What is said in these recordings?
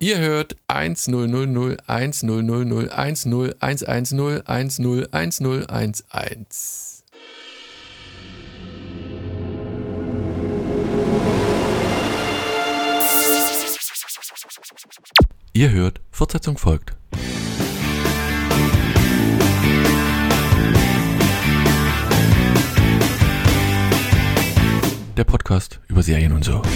Ihr hört 1000 1000 10 110 10 1011. Ihr hört, Fortsetzung folgt. Der Podcast über Serien und so.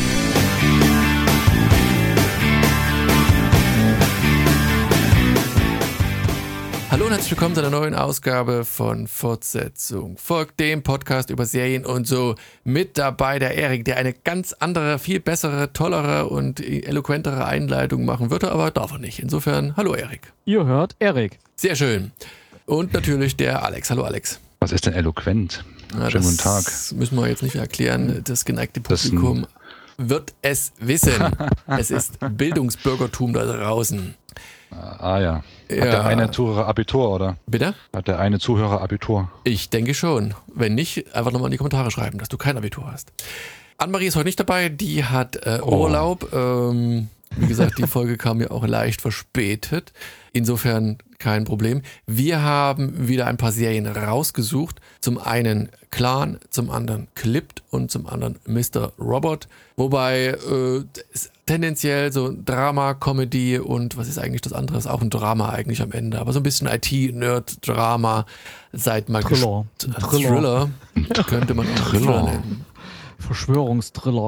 Hallo und herzlich willkommen zu einer neuen Ausgabe von Fortsetzung folgt, dem Podcast über Serien und so. Mit dabei der Erik, der eine ganz andere, viel bessere, tollere und eloquentere Einleitung machen würde, aber darf er nicht. Insofern, hallo Erik. Ihr hört Erik. Sehr schön. Und natürlich der Alex. Hallo Alex. Was ist denn eloquent? Ja, schönen guten Tag. Das müssen wir jetzt nicht erklären. Das geneigte Publikum wird es wissen. Es ist Bildungsbürgertum da draußen. Ah ja. Hat der eine Zuhörer Abitur, oder? Bitte? Hat der eine Zuhörer Abitur? Ich denke schon. Wenn nicht, einfach nochmal in die Kommentare schreiben, dass du kein Abitur hast. Annemarie ist heute nicht dabei, die hat Urlaub. Wie gesagt, die Folge kam ja auch leicht verspätet. Insofern kein Problem. Wir haben wieder ein paar Serien rausgesucht. Zum einen Clan, zum anderen Clipped und zum anderen Mr. Robot. Wobei tendenziell so Drama, Comedy und was ist eigentlich das andere? Ist auch ein Drama eigentlich am Ende. Aber so ein bisschen IT-Nerd-Drama. Seid mal Thriller. Thriller könnte man auch Thriller nennen. Verschwörungstriller.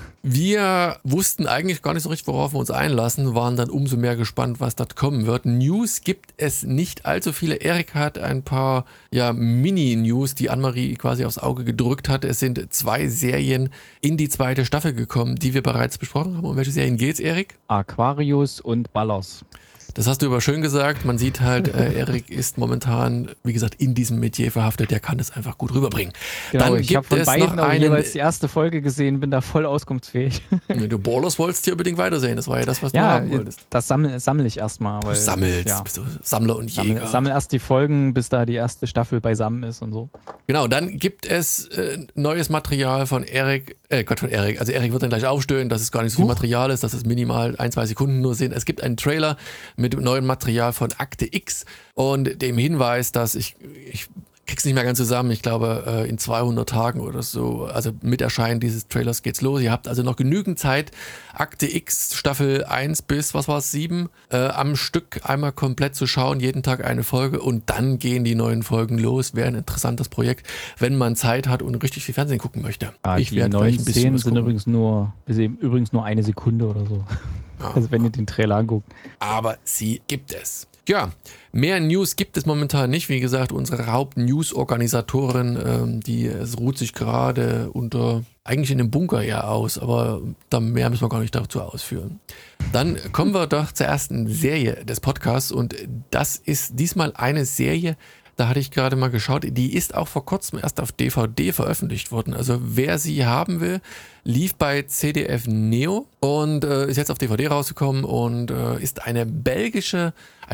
Wir wussten eigentlich gar nicht so richtig, worauf wir uns einlassen, waren dann umso mehr gespannt, was dort kommen wird. News gibt es nicht allzu viele. Erik hat ein paar Mini-News, die Annemarie quasi aufs Auge gedrückt hat. Es sind 2 Serien in die 2. Staffel gekommen, die wir bereits besprochen haben. Um welche Serien geht's, Erik? Aquarius und Ballers. Das hast du aber schön gesagt. Man sieht halt, Erik ist momentan, wie gesagt, in diesem Metier verhaftet. Der kann das einfach gut rüberbringen. Genau, Dann ich habe von beiden auch jeweils die erste Folge gesehen, bin da voll auskunftsfähig. Du Ballers wolltest hier unbedingt weitersehen. Das war ja das, was du haben wolltest. Das sammle ich erstmal. Du sammelst, bist du Sammler und Jäger. Sammel erst die Folgen, bis da die erste Staffel beisammen ist und so. Genau, dann gibt es neues Material von Erik. Also Erik wird dann gleich aufstöhnen, dass es gar nicht so viel Material ist, dass es minimal 1-2 Sekunden nur sind. Es gibt einen Trailer mit neuem Material von Akte X und dem Hinweis, dass ich krieg's nicht mehr ganz zusammen, ich glaube in 200 Tagen oder so, also mit Erscheinen dieses Trailers geht's los. Ihr habt also noch genügend Zeit, Akte X Staffel 1 bis, 7 am Stück einmal komplett zu schauen, jeden Tag eine Folge und dann gehen die neuen Folgen los. Wäre ein interessantes Projekt, wenn man Zeit hat und richtig viel Fernsehen gucken möchte. Ich werde neuen Szenen sind übrigens nur eine Sekunde oder so. Also wenn ihr den Trailer anguckt. Aber sie gibt es. Ja, mehr News gibt es momentan nicht. Wie gesagt, unsere Haupt-News-Organisatorin, es ruht sich gerade eigentlich in einem Bunker aus, aber da mehr müssen wir gar nicht dazu ausführen. Dann kommen wir doch zur ersten Serie des Podcasts und das ist diesmal eine Serie, da hatte ich gerade mal geschaut, die ist auch vor kurzem erst auf DVD veröffentlicht worden. Also wer sie haben will, lief bei ZDF Neo und ist jetzt auf DVD rausgekommen und ist ein belgischer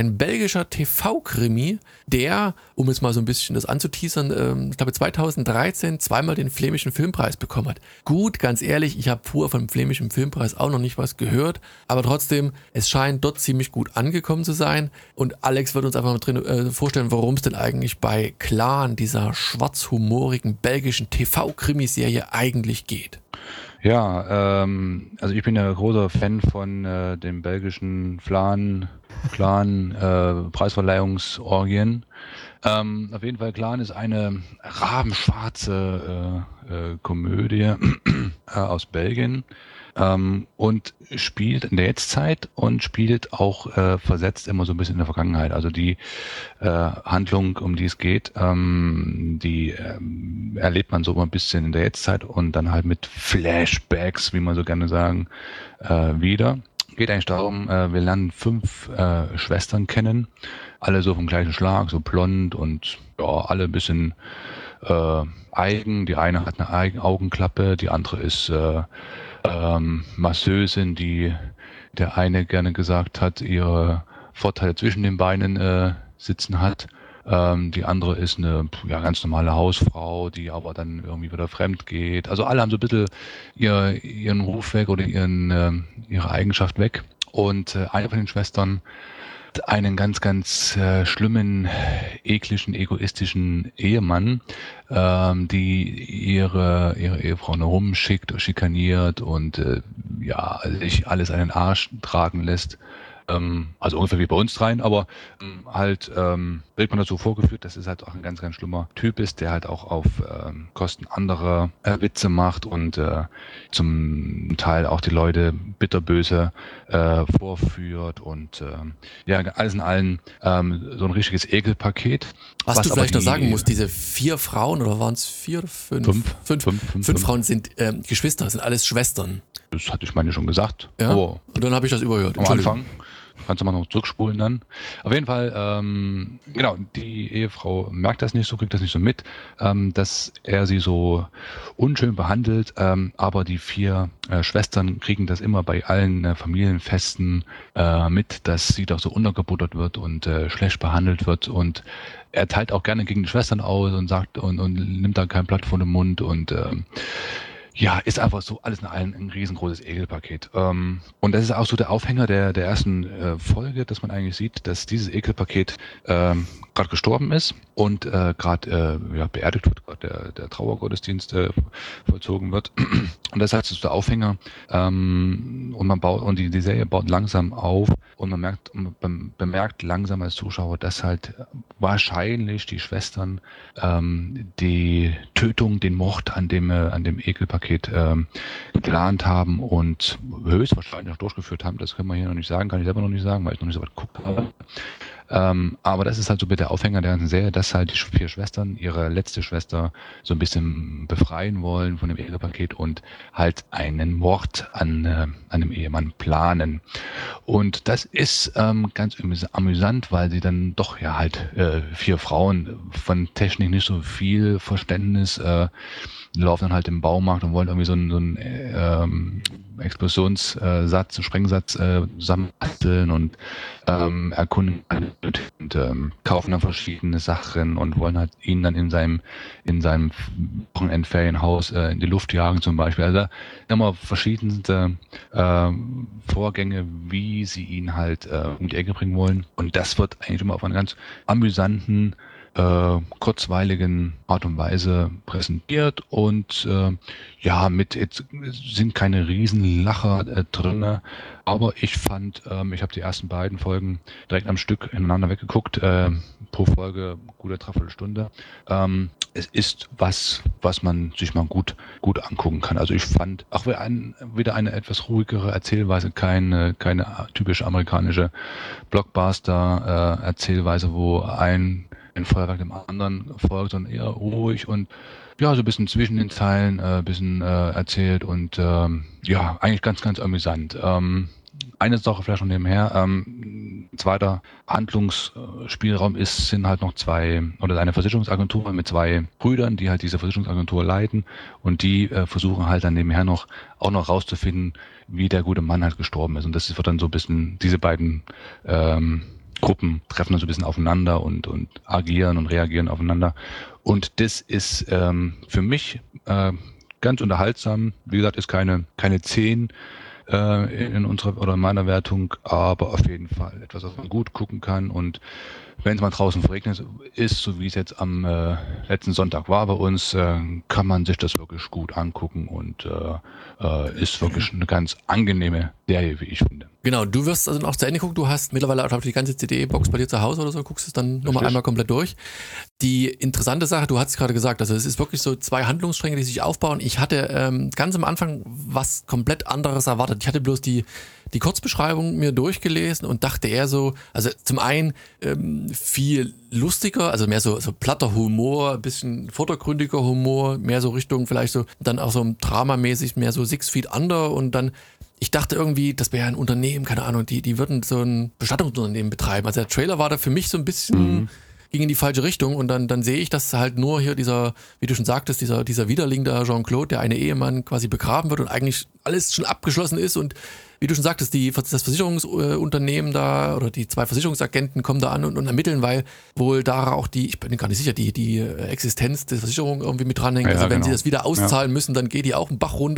TV-Krimi, der, um jetzt mal so ein bisschen das anzuteasern, ich glaube 2013 zweimal den Flämischen Filmpreis bekommen hat. Gut, ganz ehrlich, ich habe vorher vom Flämischen Filmpreis auch noch nicht was gehört, aber trotzdem, es scheint dort ziemlich gut angekommen zu sein und Alex wird uns einfach mal vorstellen, worum es denn eigentlich bei Clan, dieser schwarzhumorigen belgischen TV-Krimiserie eigentlich geht. Ja, also ich bin ja großer Fan von dem belgischen Clan Preisverleihungsorgien. Auf jeden Fall Clan ist eine rabenschwarze Komödie aus Belgien und spielt in der Jetztzeit und spielt auch versetzt immer so ein bisschen in der Vergangenheit. Also die Handlung, um die es geht, die erlebt man so immer ein bisschen in der Jetztzeit und dann halt mit Flashbacks, wie man so gerne sagen, wieder. Geht eigentlich darum, wir lernen 5 Schwestern kennen, alle so vom gleichen Schlag, so blond und ja, alle ein bisschen eigen. Die eine hat eine Augenklappe, die andere ist Masseusin, die der eine gerne gesagt hat, ihre Vorteile zwischen den Beinen sitzen hat. Die andere ist eine ganz normale Hausfrau, die aber dann irgendwie wieder fremd geht. Also alle haben so ein bisschen ihren Ruf weg oder ihre Eigenschaft weg. und eine von den Schwestern hat einen ganz, ganz schlimmen, ekligen, egoistischen Ehemann, die ihre Ehefrau nur rumschickt, schikaniert und sich alles an den Arsch tragen lässt. Also ungefähr wie bei uns dreien, aber wird man dazu vorgeführt, dass es halt auch ein ganz, ganz schlimmer Typ ist, der halt auch auf Kosten anderer Witze macht und zum Teil auch die Leute bitterböse vorführt und alles in allem so ein richtiges Ekelpaket. Was du vielleicht noch sagen musst, diese 4 Frauen, oder waren es 4 oder 5? 5 Frauen sind Geschwister, sind alles Schwestern. Das hatte ich meine schon gesagt. Ja? Und dann habe ich das überhört. Am Anfang. Kannst du mal noch zurückspulen dann. Auf jeden Fall, die Ehefrau merkt das nicht so, kriegt das nicht so mit, dass er sie so unschön behandelt, aber die 4 Schwestern kriegen das immer bei allen Familienfesten mit, dass sie doch so untergebuttert wird und schlecht behandelt wird, und er teilt auch gerne gegen die Schwestern aus und sagt und nimmt da kein Blatt vor den Mund und ist einfach so alles in allem ein riesengroßes Ekelpaket. Und das ist auch so der Aufhänger der ersten Folge, dass man eigentlich sieht, dass dieses Ekelpaket gerade gestorben ist und gerade beerdigt wird, gerade der Trauergottesdienst vollzogen wird. Und das heißt, das ist der Aufhänger. Und die Serie baut langsam auf und man bemerkt langsam als Zuschauer, dass halt wahrscheinlich die Schwestern die Tötung, den Mord an dem Ekelpaket geplant haben und höchstwahrscheinlich auch durchgeführt haben. Das können wir hier noch nicht sagen, kann ich selber noch nicht sagen, weil ich noch nicht so weit geguckt habe. Aber das ist halt so der Aufhänger der ganzen Serie, dass halt die 4 Schwestern ihre letzte Schwester so ein bisschen befreien wollen von dem Ekelpaket und halt einen Mord an einem Ehemann planen. Und das ist ganz amüsant, weil sie dann doch 4 Frauen von Technik nicht so viel Verständnis laufen dann halt im Baumarkt und wollen irgendwie so einen Explosionssatz, einen Sprengsatz zusammenbasteln und erkunden und kaufen dann verschiedene Sachen und wollen halt ihn dann in seinem Wochenendferienhaus in die Luft jagen zum Beispiel. Also immer verschiedenste Vorgänge, wie sie ihn halt um die Ecke bringen wollen. Und das wird eigentlich immer auf einer ganz amüsanten, kurzweiligen Art und Weise präsentiert und jetzt sind keine Riesenlacher drin, aber ich fand, ich habe die ersten beiden Folgen direkt am Stück ineinander weggeguckt, pro Folge gute Dreiviertelstunde. Es ist was man sich mal gut angucken kann. Also ich fand auch wieder eine etwas ruhigere Erzählweise, keine typisch amerikanische Blockbuster-Erzählweise, wo ein Feuerwerk dem anderen folgt, sondern eher ruhig und so ein bisschen zwischen den Zeilen bisschen erzählt und eigentlich ganz, ganz amüsant. Eine Sache vielleicht noch nebenher, zweiter Handlungsspielraum sind halt noch eine Versicherungsagentur mit 2 Brüdern, die halt diese Versicherungsagentur leiten und die versuchen halt dann nebenher auch noch rauszufinden, wie der gute Mann halt gestorben ist, und das wird dann so ein bisschen, diese beiden Gruppen treffen dann so ein bisschen aufeinander und agieren und reagieren aufeinander. Und das ist für mich ganz unterhaltsam. Wie gesagt, ist keine 10 in unserer oder in meiner Wertung, aber auf jeden Fall etwas, was man gut gucken kann. Und wenn es mal draußen verregnet ist, so wie es jetzt am letzten Sonntag war bei uns, kann man sich das wirklich gut angucken und ist wirklich eine ganz angenehme Serie, wie ich finde. Genau, du wirst also noch zu Ende gucken, du hast mittlerweile auch die ganze CD-Box bei dir zu Hause oder so, guckst es dann nochmal einmal komplett durch. Die interessante Sache, du hast es gerade gesagt, also es ist wirklich so 2 Handlungsstränge, die sich aufbauen. Ich hatte ganz am Anfang was komplett anderes erwartet. Ich hatte bloß die Kurzbeschreibung mir durchgelesen und dachte eher so, also zum einen viel lustiger, also mehr so platter Humor, ein bisschen vordergründiger Humor, mehr so Richtung vielleicht so, dann auch so dramamäßig, mehr so 6 Feet Under, und dann ich dachte irgendwie, das wäre ein Unternehmen, keine Ahnung, die würden so ein Bestattungsunternehmen betreiben. Also der Trailer war da für mich so ein bisschen, ging in die falsche Richtung, und dann sehe ich, dass halt nur hier dieser, wie du schon sagtest, dieser Widerling da, Jean-Claude, der eine Ehemann quasi begraben wird und eigentlich alles schon abgeschlossen ist, und wie du schon sagtest, das Versicherungsunternehmen da oder die 2 Versicherungsagenten kommen da an und ermitteln, weil wohl da auch ich bin gar nicht sicher, die Existenz der Versicherung irgendwie mit dranhängt. Also wenn sie das wieder auszahlen müssen, dann geht die auch einen Bach runter.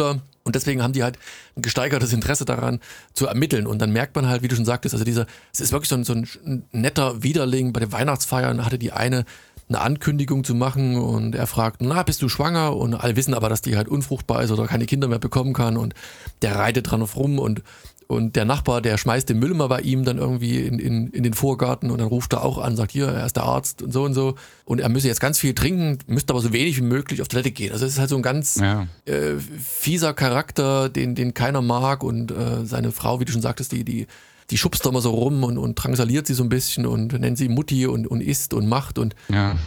Und deswegen haben die halt ein gesteigertes Interesse daran zu ermitteln. Und dann merkt man halt, wie du schon sagtest, also es ist wirklich so ein netter Widerling. Bei den Weihnachtsfeiern hatte die eine Ankündigung zu machen und er fragt, na, bist du schwanger? Und alle wissen aber, dass die halt unfruchtbar ist oder keine Kinder mehr bekommen kann und der reitet dran rum und der Nachbar, der schmeißt den Müll mal bei ihm dann irgendwie in den Vorgarten und dann ruft er auch an, sagt, hier, er ist der Arzt und so. Und er müsse jetzt ganz viel trinken, müsste aber so wenig wie möglich auf Toilette gehen. Also es ist halt so ein ganz fieser Charakter, den keiner mag und seine Frau, wie du schon sagtest, die schubst da immer so rum und drangsaliert sie so ein bisschen und nennt sie Mutti und isst und macht und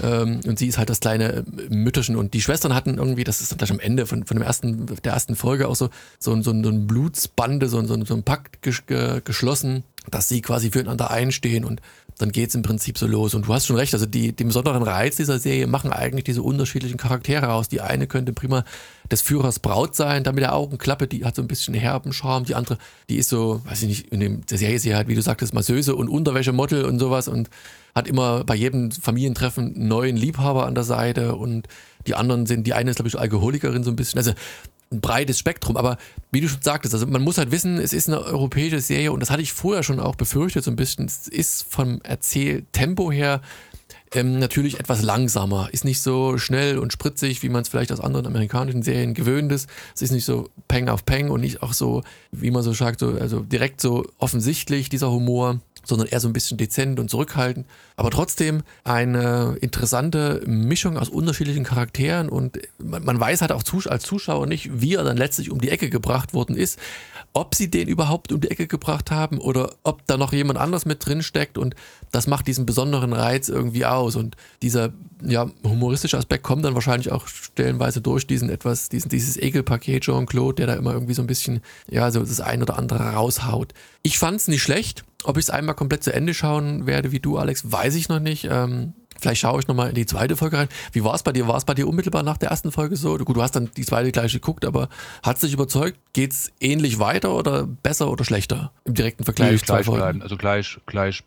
sie ist halt das kleine Mütterchen und die Schwestern hatten irgendwie, das ist dann gleich am Ende von der ersten Folge auch so ein Blutsbande, so ein Pakt geschlossen, dass sie quasi füreinander einstehen und dann geht's im Prinzip so los. Und du hast schon recht, also den besonderen Reiz dieser Serie machen eigentlich diese unterschiedlichen Charaktere aus. Die eine könnte prima des Führers Braut sein, da mit der Augenklappe, die hat so ein bisschen herben Charme. Die andere, die ist so, weiß ich nicht, in der Serie ist sie halt, wie du sagtest, Masseuse und Unterwäschemodel und sowas und hat immer bei jedem Familientreffen einen neuen Liebhaber an der Seite und die anderen die eine ist, glaube ich, Alkoholikerin so ein bisschen. Also ein breites Spektrum, aber wie du schon sagtest, also man muss halt wissen, es ist eine europäische Serie und das hatte ich vorher schon auch befürchtet so ein bisschen, es ist vom Erzähltempo her natürlich etwas langsamer, ist nicht so schnell und spritzig, wie man es vielleicht aus anderen amerikanischen Serien gewöhnt ist, es ist nicht so Peng auf Peng und nicht auch so, wie man so sagt, so, also direkt so offensichtlich dieser Humor, sondern eher so ein bisschen dezent und zurückhaltend, aber trotzdem eine interessante Mischung aus unterschiedlichen Charakteren und man weiß halt auch als Zuschauer nicht, wie er dann letztlich um die Ecke gebracht worden ist, ob sie den überhaupt um die Ecke gebracht haben oder ob da noch jemand anders mit drin steckt und das macht diesen besonderen Reiz irgendwie aus und dieser humoristische Aspekt kommt dann wahrscheinlich auch stellenweise durch dieses Ekelpaket Jean-Claude, der da immer irgendwie so ein bisschen, so das ein oder andere raushaut. Ich fand's nicht schlecht, ob ich es einmal komplett zu Ende schauen werde wie du, Alex, weiß ich noch nicht. Vielleicht schaue ich nochmal in die zweite Folge rein. Wie war es bei dir? War es bei dir unmittelbar nach der ersten Folge so? Gut, du hast dann die zweite gleich geguckt, aber hat es dich überzeugt? Geht es ähnlich weiter oder besser oder schlechter im direkten Vergleich? Gleich bleiben, also gleich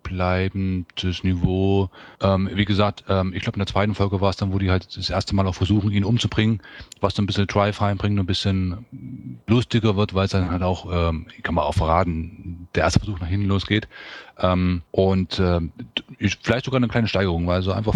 bleibendes Niveau. Wie gesagt, ich glaube in der zweiten Folge war es dann, wo die halt das erste Mal auch versuchen, ihn umzubringen, was so ein bisschen Drive reinbringt, ein bisschen lustiger wird, weil es dann halt auch, kann man auch verraten, der erste Versuch nach hinten losgeht. Und vielleicht sogar eine kleine Steigerung, weil so einfach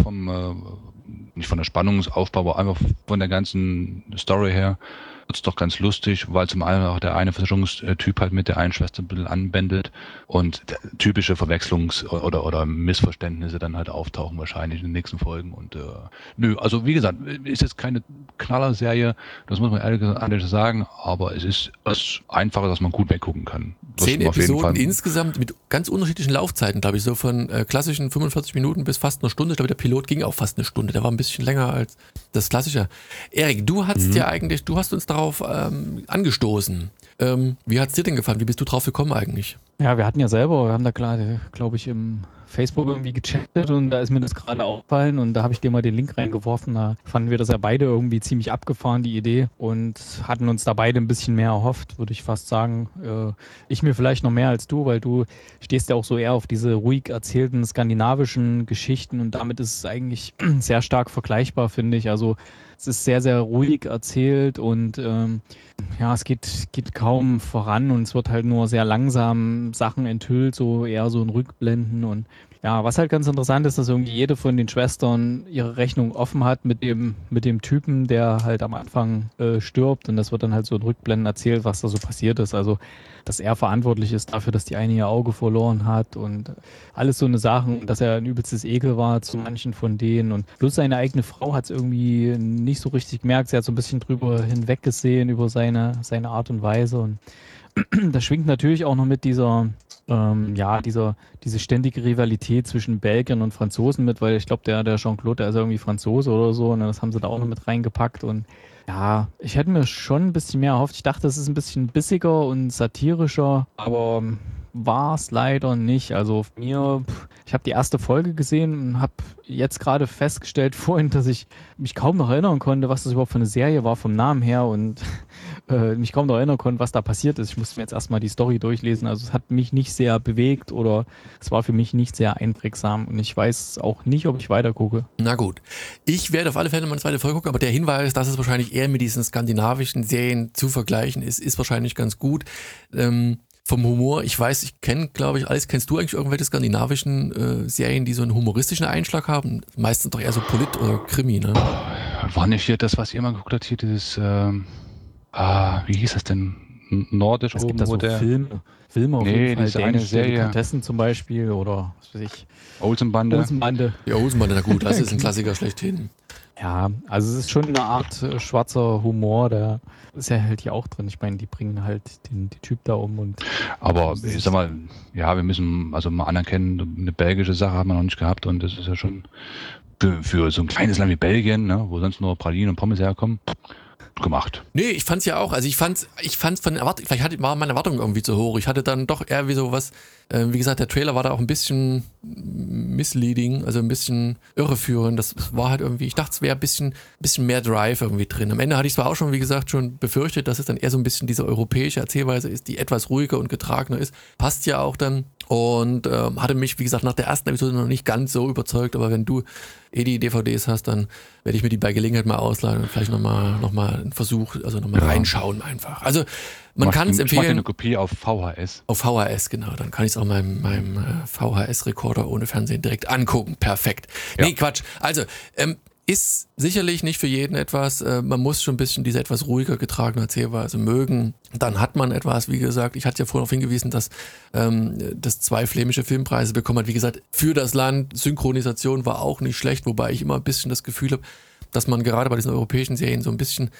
nicht von der Spannungsaufbau, aber einfach von der ganzen Story her wird's doch ganz lustig, weil zum einen auch der eine Versicherungstyp halt mit der einen Schwester ein bisschen anbändelt und typische Verwechslungs- oder Missverständnisse dann halt auftauchen wahrscheinlich in den nächsten Folgen und also wie gesagt, ist jetzt keine Knallerserie, das muss man ehrlich sagen, aber es ist was Einfaches, dass man gut weggucken kann. 10 Episoden insgesamt mit ganz unterschiedlichen Laufzeiten, glaube ich, so von klassischen 45 Minuten bis fast eine Stunde. Ich glaube, der Pilot ging auch fast eine Stunde, der war ein bisschen länger als das klassische. Erik, du hast uns darauf angestoßen. Wie hat es dir denn gefallen? Wie bist du drauf gekommen eigentlich? Ja, wir haben da glaube ich, im Facebook irgendwie gechattet und da ist mir das gerade aufgefallen und da habe ich dir mal den Link reingeworfen. Da fanden wir das ja beide irgendwie ziemlich abgefahren, die Idee, und hatten uns da beide ein bisschen mehr erhofft, würde ich fast sagen. Ich mir vielleicht noch mehr als du, weil du stehst ja auch so eher auf diese ruhig erzählten skandinavischen Geschichten und damit ist es eigentlich sehr stark vergleichbar, finde ich. Also es ist sehr, sehr ruhig erzählt und es geht kaum voran und es wird halt nur sehr langsam Sachen enthüllt, so eher so in Rückblenden. Und ja, was halt ganz interessant ist, dass irgendwie jede von den Schwestern ihre Rechnung offen hat mit dem Typen, der halt am Anfang stirbt, und das wird dann halt so in Rückblenden erzählt, was da so passiert ist. Also dass er verantwortlich ist dafür, dass die eine ihr Auge verloren hat und alles so eine Sachen, dass er ein übelstes Ekel war zu manchen von denen, und bloß seine eigene Frau hat es irgendwie nicht so richtig gemerkt. Sie hat so ein bisschen drüber hinweggesehen über seine Art und Weise, und das schwingt natürlich auch noch mit diese ständige Rivalität zwischen Belgiern und Franzosen mit, weil ich glaube, der Jean-Claude, der ist irgendwie Franzose oder so, und das haben sie da auch noch mit reingepackt. Und ja, ich hätte mir schon ein bisschen mehr erhofft. Ich dachte, es ist ein bisschen bissiger und satirischer, aber war es leider nicht. Also ich habe die erste Folge gesehen und habe jetzt gerade festgestellt vorhin, dass ich mich kaum noch erinnern konnte, was das überhaupt für eine Serie war vom Namen her, und mich kaum noch erinnern konnte, was da passiert ist. Ich musste mir jetzt erstmal die Story durchlesen. Also es hat mich nicht sehr bewegt oder es war für mich nicht sehr einprägsam und ich weiß auch nicht, ob ich weiter gucke. Na gut. Ich werde auf alle Fälle mal eine zweite Folge gucken, aber der Hinweis, dass es wahrscheinlich eher mit diesen skandinavischen Serien zu vergleichen ist wahrscheinlich ganz gut. Vom Humor, ich weiß, ich kenne, glaube ich, alles. Kennst du eigentlich irgendwelche skandinavischen Serien, die so einen humoristischen Einschlag haben? Meistens doch eher so Polit- oder Krimi, ne? War nicht hier das, was ihr mal geguckt habt, hier dieses, wie hieß das denn? Nordisch Es oben, gibt da wo so der Filme auf jeden Fall, diese eine Serie. Delikatessen zum Beispiel oder was weiß ich. Olsenbande. Olsenbande. Ja, Hosenbande, na gut, das ist ein Klassiker schlechthin. Ja, also es ist schon eine Art schwarzer Humor, der ist ja halt hier auch drin. Ich meine, die bringen halt den Typ da um und. Aber ich sag mal, ja, wir müssen also mal anerkennen, eine belgische Sache haben wir noch nicht gehabt und das ist ja schon für so ein kleines Land wie Belgien, ne, wo sonst nur Pralinen und Pommes herkommen, gemacht. Nee, ich fand's ja auch, also ich fand's von Erwartung, vielleicht war meine Erwartung irgendwie zu hoch. Ich hatte dann doch eher wie sowas, wie gesagt, der Trailer war da auch ein bisschen misleading, also ein bisschen irreführend. Das war halt irgendwie, ich dachte, es wäre ein bisschen mehr Drive irgendwie drin. Am Ende hatte ich zwar auch schon, wie gesagt, schon befürchtet, dass es dann eher so ein bisschen diese europäische Erzählweise ist, die etwas ruhiger und getragener ist. Passt ja auch dann. Und hatte mich, wie gesagt, nach der ersten Episode noch nicht ganz so überzeugt, aber wenn du die DVDs hast, dann werde ich mir die bei Gelegenheit mal ausleihen und vielleicht nochmal einen Versuch, also nochmal reinschauen einfach. Also man kann es empfehlen. Ich mache eine Kopie auf VHS. Auf VHS, genau. Dann kann ich es auch meinem VHS-Rekorder ohne Fernsehen direkt angucken. Perfekt. Ja. Nee, Quatsch. Also, ist sicherlich nicht für jeden etwas. Man muss schon ein bisschen diese etwas ruhiger getragene Erzählweise mögen. Dann hat man etwas, wie gesagt, ich hatte ja vorhin darauf hingewiesen, dass das 2 flämische Filmpreise bekommen hat. Wie gesagt, für das Land, Synchronisation war auch nicht schlecht, wobei ich immer ein bisschen das Gefühl habe, dass man gerade bei diesen europäischen Serien so ein bisschen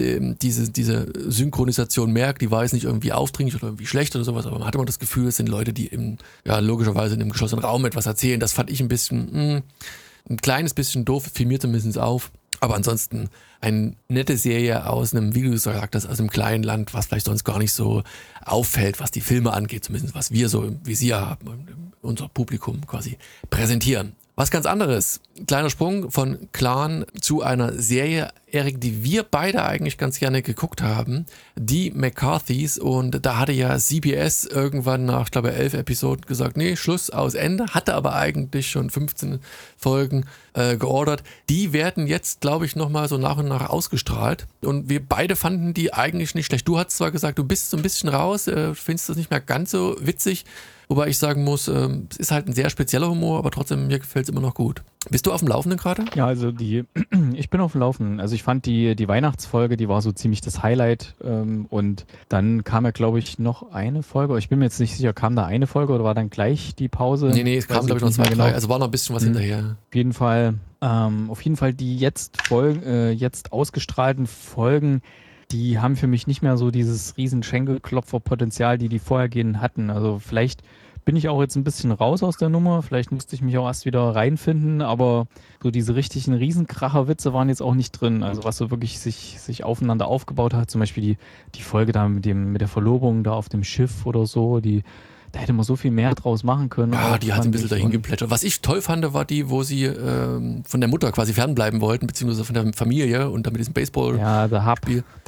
diese Synchronisation merkt, die war jetzt nicht irgendwie aufdringlich oder irgendwie schlecht oder sowas, aber man hatte immer das Gefühl, es sind Leute, die logischerweise in einem geschlossenen Raum etwas erzählen. Das fand ich ein kleines bisschen doof, fiel mir zumindest auf. Aber ansonsten eine nette Serie aus einem, wie du gesagt hast, aus einem kleinen Land, was vielleicht sonst gar nicht so auffällt, was die Filme angeht, zumindest was wir so im Visier haben und unser Publikum quasi präsentieren. Was ganz anderes, kleiner Sprung von Clan zu einer Serie, Erik, die wir beide eigentlich ganz gerne geguckt haben, die McCarthys, und da hatte ja CBS irgendwann nach, ich glaube 11 Episoden gesagt, nee, Schluss, aus, Ende, hatte aber eigentlich schon 15 Folgen geordert. Die werden jetzt, glaube ich, nochmal so nach und nach ausgestrahlt und wir beide fanden die eigentlich nicht schlecht. Du hast zwar gesagt, du bist so ein bisschen raus, findest das nicht mehr ganz so witzig, wobei ich sagen muss, es ist halt ein sehr spezieller Humor, aber trotzdem, mir gefällt es immer noch gut. Bist du auf dem Laufenden gerade? Ja, also ich bin auf dem Laufenden. Also ich fand die Weihnachtsfolge, die war so ziemlich das Highlight. Und dann kam ja, glaube ich, noch eine Folge. Ich bin mir jetzt nicht sicher, kam da eine Folge oder war dann gleich die Pause? Nee, es kam, glaube ich, noch 2, 3. Also war noch ein bisschen was hinterher. Auf jeden Fall die jetzt ausgestrahlten Folgen, die haben für mich nicht mehr so dieses riesen Schenkelklopfer-Potenzial, die vorhergehenden hatten. Also vielleicht bin ich auch jetzt ein bisschen raus aus der Nummer. Vielleicht musste ich mich auch erst wieder reinfinden, aber so diese richtigen Riesenkracher-Witze waren jetzt auch nicht drin. Also was so wirklich sich aufeinander aufgebaut hat, zum Beispiel die Folge da mit der Verlobung da auf dem Schiff oder so, da hätte man so viel mehr draus machen können. Ja, die hat ein bisschen dahin geplättert. Was ich toll fand, war die, wo sie von der Mutter quasi fernbleiben wollten, beziehungsweise von der Familie und dann mit diesem Baseball. Ja, der Hub.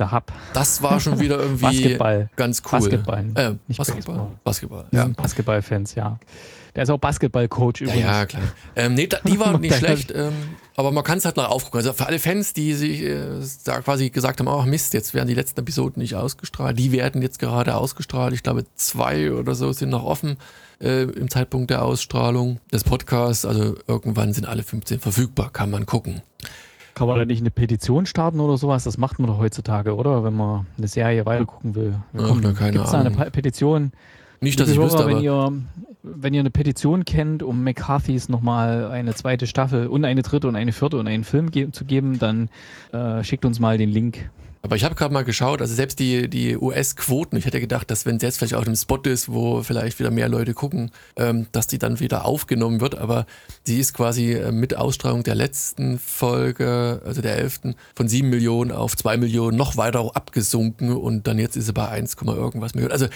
Das war schon wieder irgendwie Basketball. Ganz cool. Nicht Basketball. Ja. Basketball-Fans, ja. Der ist auch Basketball-Coach übrigens. Ja, klar. Die war nicht schlecht, aber man kann es halt noch aufgucken. Also für alle Fans, die sich da quasi gesagt haben, oh Mist, jetzt werden die letzten Episoden nicht ausgestrahlt, die werden jetzt gerade ausgestrahlt. Ich glaube 2 oder so sind noch offen im Zeitpunkt der Ausstrahlung des Podcasts. Also irgendwann sind alle 15 verfügbar, kann man gucken. Kann man da nicht eine Petition starten oder sowas? Das macht man doch heutzutage, oder? Wenn man eine Serie weitergucken will. Keine Gibt's da eine Petition? Nicht, dass ich wüsste, aber... Wenn ihr eine Petition kennt, um McCarthys nochmal eine 2. Staffel und eine 3. und eine 4. und einen Film zu geben, dann schickt uns mal den Link. Aber ich habe gerade mal geschaut, also selbst die US-Quoten, ich hätte gedacht, dass wenn es jetzt vielleicht auch ein Spot ist, wo vielleicht wieder mehr Leute gucken, dass die dann wieder aufgenommen wird, aber sie ist quasi mit Ausstrahlung der letzten Folge, also der 11. von 7 Millionen auf 2 Millionen noch weiter abgesunken und dann jetzt ist sie bei 1, irgendwas Millionen. Also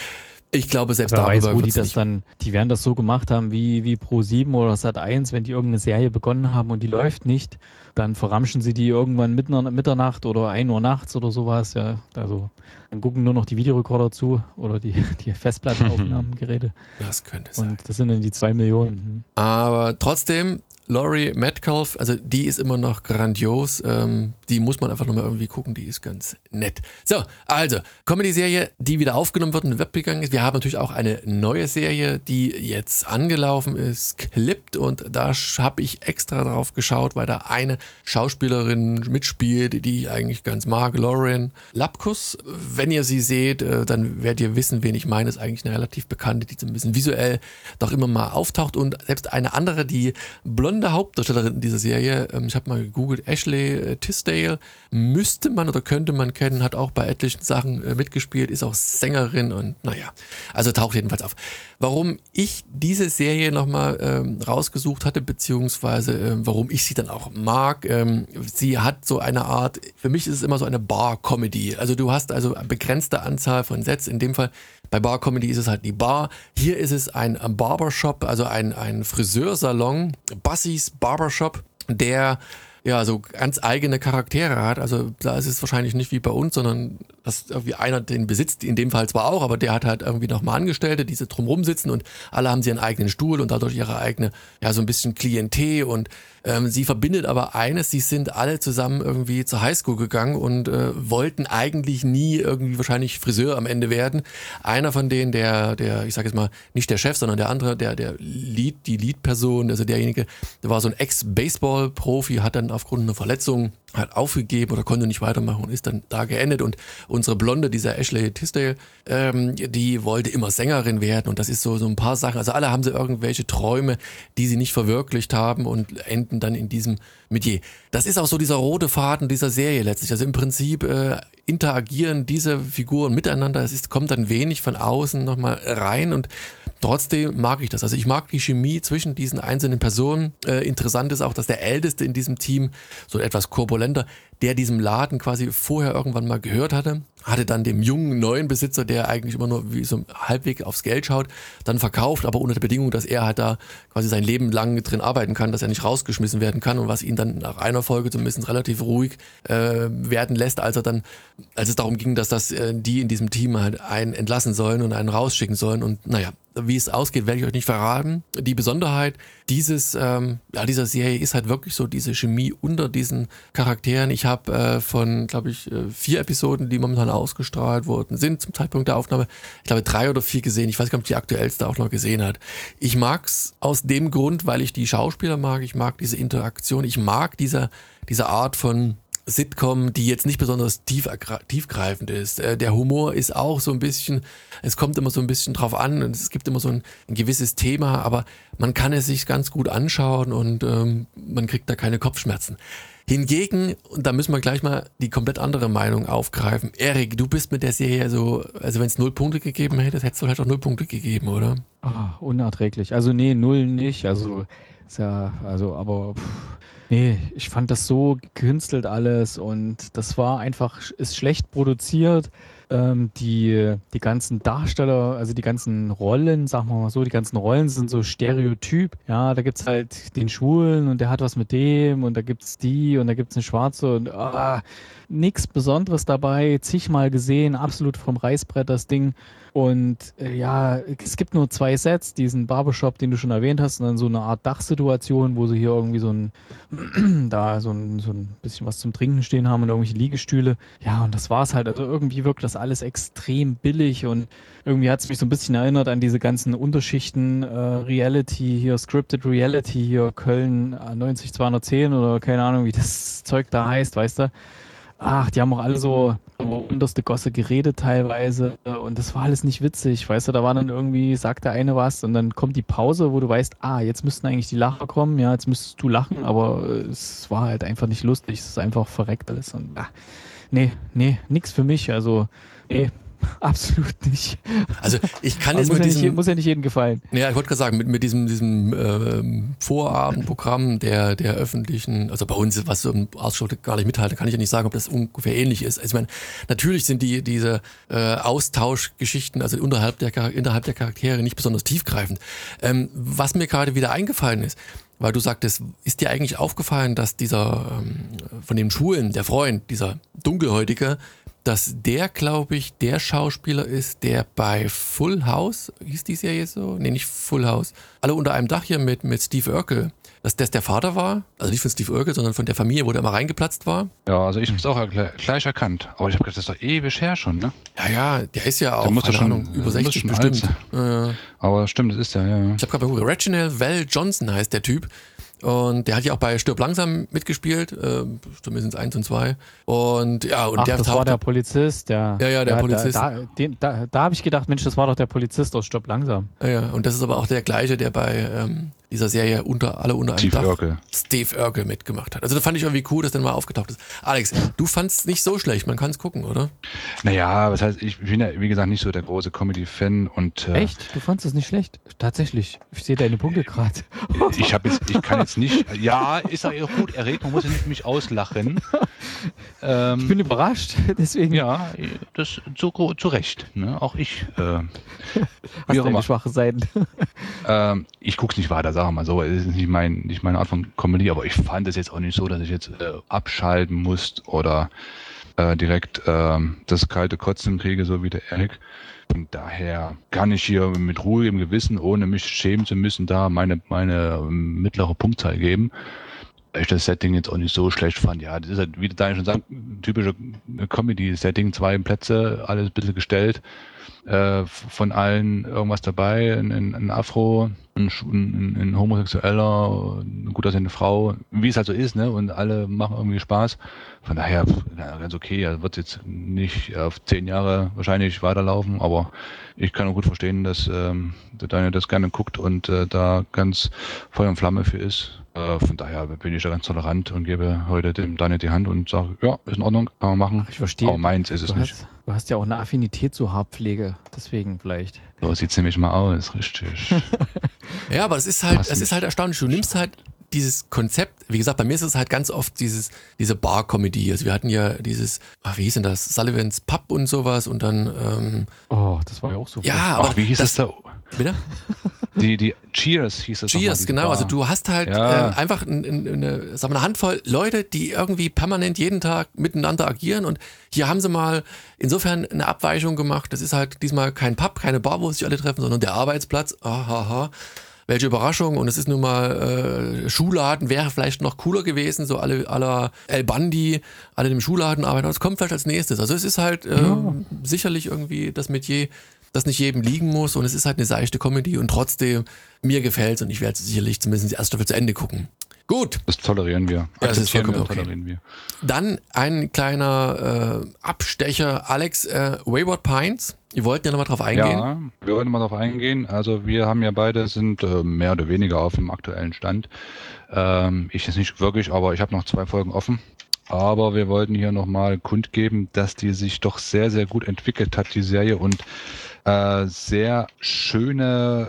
Ich glaube, selbst Wer weiß, darüber wo die wird's das nicht. dann, die werden das so gemacht haben wie Pro7 oder Sat1, wenn die irgendeine Serie begonnen haben und die läuft nicht, dann verramschen sie die irgendwann Mitternacht oder 1 Uhr nachts oder sowas. Ja, also dann gucken nur noch die Videorekorder zu oder die Festplattenaufnahmegeräte Das könnte sein. und das sind dann die 2 Millionen. Aber trotzdem, Laurie Metcalf, also die ist immer noch grandios. Die muss man einfach nochmal irgendwie gucken, die ist ganz nett. So, also, Comedy-Serie, die wieder aufgenommen wird und in den Web gegangen ist. Wir haben natürlich auch eine neue Serie, die jetzt angelaufen ist, Clipped, und da habe ich extra drauf geschaut, weil da eine Schauspielerin mitspielt, die ich eigentlich ganz mag, Lauren Lapkus. Wenn ihr sie seht, dann werdet ihr wissen, wen ich meine. Ist eigentlich eine relativ bekannte, die so ein bisschen visuell doch immer mal auftaucht, und selbst eine andere, die blonde Hauptdarstellerin in dieser Serie, ich habe mal gegoogelt, Ashley Tisdale, müsste man oder könnte man kennen, hat auch bei etlichen Sachen mitgespielt, ist auch Sängerin und naja, also taucht jedenfalls auf. Warum ich diese Serie nochmal rausgesucht hatte, beziehungsweise warum ich sie dann auch mag, sie hat so eine Art, für mich ist es immer so eine Bar-Comedy, also du hast also eine begrenzte Anzahl von Sets, in dem Fall bei Bar-Comedy ist es halt die Bar. Hier ist es ein Barbershop, also ein Friseursalon, Bussys Barbershop, der ja so ganz eigene Charaktere hat. Also da ist es wahrscheinlich nicht wie bei uns, sondern dass irgendwie einer den besitzt, in dem Fall zwar auch, aber der hat halt irgendwie nochmal Angestellte, die so drumrum sitzen und alle haben sie ihren eigenen Stuhl und dadurch ihre eigene, ja so ein bisschen Klientel, und sie verbindet aber eines, sie sind alle zusammen irgendwie zur Highschool gegangen und wollten eigentlich nie irgendwie wahrscheinlich Friseur am Ende werden. Einer von denen, der ich sag jetzt mal, nicht der Chef, sondern der andere, die Lead-Person, also derjenige, der war so ein Ex-Baseball-Profi, hat dann aufgrund einer Verletzung halt aufgegeben oder konnte nicht weitermachen und ist dann da geendet, und unsere Blonde, dieser Ashley Tisdale, die wollte immer Sängerin werden, und das ist so ein paar Sachen, also alle haben sie irgendwelche Träume, die sie nicht verwirklicht haben und enden dann in diesem Metier. Das ist auch so dieser rote Faden dieser Serie letztlich, also im Prinzip interagieren diese Figuren miteinander, kommt dann wenig von außen nochmal rein, und trotzdem mag ich das. Also ich mag die Chemie zwischen diesen einzelnen Personen. Interessant ist auch, dass der Älteste in diesem Team, so etwas korpulenter, der diesem Laden quasi vorher irgendwann mal gehört hatte dann dem jungen neuen Besitzer, der eigentlich immer nur wie so halbwegs aufs Geld schaut, dann verkauft, aber unter der Bedingung, dass er halt da quasi sein Leben lang drin arbeiten kann, dass er nicht rausgeschmissen werden kann, und was ihn dann nach einer Folge zumindest relativ ruhig werden lässt, als es darum ging, dass die in diesem Team halt einen entlassen sollen und einen rausschicken sollen, und naja, wie es ausgeht, werde ich euch nicht verraten. Die Besonderheit dieser Serie ist halt wirklich so diese Chemie unter diesen Charakteren. Ich habe von, glaube ich, 4 Episoden, die momentan ausgestrahlt worden sind zum Zeitpunkt der Aufnahme, ich glaube 3 oder 4 gesehen. Ich weiß gar nicht, ob die aktuellste auch noch gesehen hat. Ich mag's aus dem Grund, weil ich die Schauspieler mag, ich mag diese Interaktion, ich mag diese Art von Sitcom, die jetzt nicht besonders tiefgreifend ist. Der Humor ist auch so ein bisschen, es kommt immer so ein bisschen drauf an, und es gibt immer so ein gewisses Thema, aber man kann es sich ganz gut anschauen, und man kriegt da keine Kopfschmerzen. Hingegen, und da müssen wir gleich mal die komplett andere Meinung aufgreifen. Erik, du bist mit der Serie so, also wenn es 0 Punkte gegeben hätte, hättest du halt auch 0 Punkte gegeben, oder? Unerträglich. Also nee, 0 nicht. Also ist ja, aber nee, ich fand das so gekünstelt alles, und das war einfach, ist schlecht produziert. Die ganzen Darsteller, also die ganzen Rollen, sagen wir mal so, die ganzen Rollen sind so Stereotyp. Ja, da gibt's halt den Schwulen und der hat was mit dem, und da gibt's die und da gibt's eine Schwarze, und nichts Besonderes dabei, zigmal gesehen, absolut vom Reißbrett das Ding. Und ja, es gibt nur 2 Sets, diesen Barbershop, den du schon erwähnt hast, und dann so eine Art Dachsituation, wo sie hier irgendwie so ein bisschen was zum Trinken stehen haben und irgendwelche Liegestühle. Ja, und das war's halt. Also irgendwie wirkt das alles extrem billig, und irgendwie hat es mich so ein bisschen erinnert an diese ganzen Unterschichten, Reality hier, Scripted Reality hier, Köln 90210 oder keine Ahnung, wie das Zeug da heißt, weißt du? Ach, die haben auch alle so unterste Gosse geredet teilweise, und das war alles nicht witzig, weißt du, da war dann irgendwie, sagt der eine was, und dann kommt die Pause, wo du weißt, jetzt müssten eigentlich die Lacher kommen, ja, jetzt müsstest du lachen, aber es war halt einfach nicht lustig, es ist einfach verreckt alles, und nee, nix für mich, also nee, Absolut nicht. Also ich kann Aber jetzt mit diesem... muss ja nicht jedem gefallen. Ja, ich wollte gerade sagen, mit diesem Vorabendprogramm der öffentlichen, also bei uns, was so im Artshow gar nicht mithalte, kann ich ja nicht sagen, ob das ungefähr ähnlich ist. Also ich meine, natürlich sind diese Austauschgeschichten, also innerhalb der Charaktere nicht besonders tiefgreifend. Was mir gerade wieder eingefallen ist, weil du sagtest, ist dir eigentlich aufgefallen, dass dieser von den Schwulen, der Freund, dieser Dunkelhäutige, dass der, glaube ich, der Schauspieler ist, der bei Full House, hieß die Serie so? Nee, nicht Full House. Alle unter einem Dach hier mit Steve Urkel. Dass das der Vater war, also nicht von Steve Urkel, sondern von der Familie, wo der immer reingeplatzt war. Ja, also ich habe es auch gleich erkannt. Aber ich habe gedacht, das ist doch ewig her schon, ne? Ja, der ist ja auch, keine Ahnung, über 60 bestimmt. Aber stimmt, das ist ja. Ich habe gerade bei Google, Reginald Val Johnson heißt der Typ. Und der hat ja auch bei Stirb langsam mitgespielt, zumindest 1 und 2. Und ja, und das war der Polizist, ja. Ja, der Polizist. Da habe ich gedacht, Mensch, das war doch der Polizist aus Stirb langsam. Ja, und das ist aber auch der gleiche, der bei dieser Serie unter einem Dach Steve Urkel mitgemacht hat. Also da fand ich irgendwie cool, dass der mal aufgetaucht ist. Alex, du fandst es nicht so schlecht, man kann es gucken, oder? Naja, was heißt, ich bin ja, wie gesagt, nicht so der große Comedy-Fan und... Echt? Du fandest es nicht schlecht? Tatsächlich. Ich sehe deine Punkte gerade. Ich kann jetzt nicht... Ja, ist ja gut, man muss ja nicht mich auslachen. Ich bin überrascht, deswegen... Ja, das zu Recht. Ne? Auch ich... Hast deine schwache Seiten. Ich gucke es nicht weiter, sagen wir mal so. Es ist nicht meine Art von Comedy, aber ich fand es jetzt auch nicht so, dass ich jetzt abschalten muss oder direkt das kalte Kotzen kriege, so wie der Erik. Von daher kann ich hier mit ruhigem Gewissen, ohne mich schämen zu müssen, da meine mittlere Punktzahl geben. Weil ich das Setting jetzt auch nicht so schlecht fand. Ja, das ist halt, wie Daniel schon sagt, typische Comedy-Setting, 2 Plätze, alles ein bisschen gestellt. Von allen irgendwas dabei, ein Afro, ein Homosexueller, eine gut aussehende Frau, wie es halt so ist, ne? Und alle machen irgendwie Spaß. Von daher, ganz okay, also wird jetzt nicht auf 10 Jahre wahrscheinlich weiterlaufen, aber ich kann auch gut verstehen, dass der Daniel das gerne guckt und da ganz Feuer und Flamme für ist. Von daher bin ich da ganz tolerant und gebe heute dem Daniel die Hand und sage, ja, ist in Ordnung, kann man machen. Ich verstehe. Aber meins ist es nicht. Du hast ja auch eine Affinität zur Haarpflege, deswegen vielleicht. So sieht es nämlich mal aus, richtig. Ja, aber es ist halt erstaunlich. Du nimmst halt dieses Konzept, wie gesagt, bei mir ist es halt ganz oft diese Bar-Comedy. Also wir hatten ja dieses, wie hieß denn das, Sullivan's Pub und sowas und dann... das war ja auch so. Ja, aber wie hieß das da? Bitte? Die Cheers hieß das. Cheers, genau. Bar. Also du hast halt einfach eine Handvoll Leute, die irgendwie permanent jeden Tag miteinander agieren und hier haben sie mal insofern eine Abweichung gemacht. Das ist halt diesmal kein Pub, keine Bar, wo sich alle treffen, sondern der Arbeitsplatz. Ahaha. Welche Überraschung. Und es ist nun mal Schuhladen, wäre vielleicht noch cooler gewesen, so aller El Bandi, alle im Schuhladen arbeiten. Aber das kommt vielleicht als nächstes. Also es ist halt sicherlich irgendwie das Metier, das nicht jedem liegen muss und es ist halt eine seichte Comedy und trotzdem, mir gefällt's und ich werde sicherlich zumindest die erste Staffel zu Ende gucken. Gut. Das tolerieren wir. Ja, das ist vollkommen okay. Tolerieren wir. Dann ein kleiner Abstecher, Alex, Wayward Pines. Wir wollten ja nochmal drauf eingehen. Ja, wir wollten mal drauf eingehen. Also wir haben ja beide, sind mehr oder weniger auf dem aktuellen Stand. Ich jetzt nicht wirklich, aber ich habe noch 2 Folgen offen. Aber wir wollten hier nochmal kundgeben, dass die sich doch sehr, sehr gut entwickelt hat, die Serie, und sehr schöne,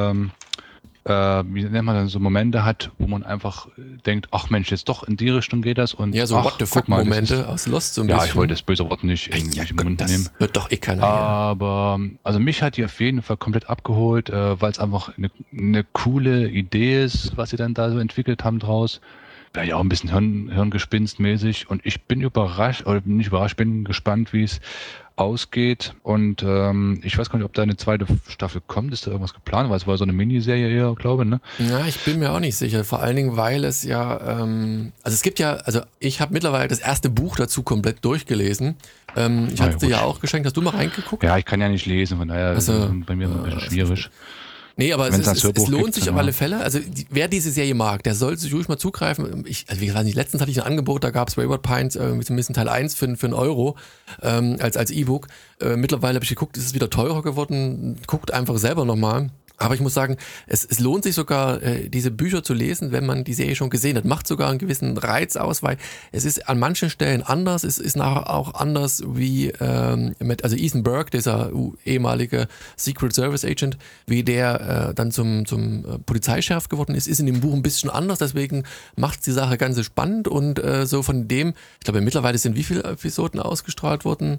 wie nennt man das, so Momente hat, wo man einfach denkt, ach Mensch, jetzt doch in die Richtung geht das. Und ja, so what the fuck Momente aus Lost so ein bisschen. Ja, ich wollte das böse Wort nicht in den Mund nehmen. Das wird doch keiner. Aber also mich hat die auf jeden Fall komplett abgeholt, weil es einfach eine coole Idee ist, was sie dann da so entwickelt haben draus. Wäre ja auch ein bisschen Hirngespinstmäßig, und ich bin überrascht, oder nicht überrascht, bin gespannt, wie es ausgeht, und ich weiß gar nicht, ob da eine 2. Staffel kommt. Ist da irgendwas geplant? Weil es war so eine Miniserie hier, glaube ich, ne? Ja, ich bin mir auch nicht sicher. Vor allen Dingen, weil es ja, also es gibt ja, also ich habe mittlerweile das erste Buch dazu komplett durchgelesen. Ich hatte dir ja auch geschenkt. Hast du mal reingeguckt? Ja, ich kann ja nicht lesen, von daher ist es bei mir ein bisschen schwierig. Nee, aber es lohnt sich auf alle Fälle. Also wer diese Serie mag, der sollte sich ruhig mal zugreifen. Wie gesagt, letztens hatte ich ein Angebot, da gab es Wayward Pines zumindest Teil 1 für einen Euro als E-Book. Mittlerweile habe ich geguckt, ist es wieder teurer geworden. Guckt einfach selber nochmal. Aber ich muss sagen, es lohnt sich sogar, diese Bücher zu lesen, wenn man die Serie schon gesehen hat. Macht sogar einen gewissen Reiz aus, weil es ist an manchen Stellen anders. Es ist nachher auch anders wie also Ethan Burke, dieser ehemalige Secret Service Agent, wie der dann zum Polizeichef geworden ist in dem Buch ein bisschen anders. Deswegen macht die Sache ganz spannend und so von dem, ich glaube mittlerweile sind wie viele Episoden ausgestrahlt worden?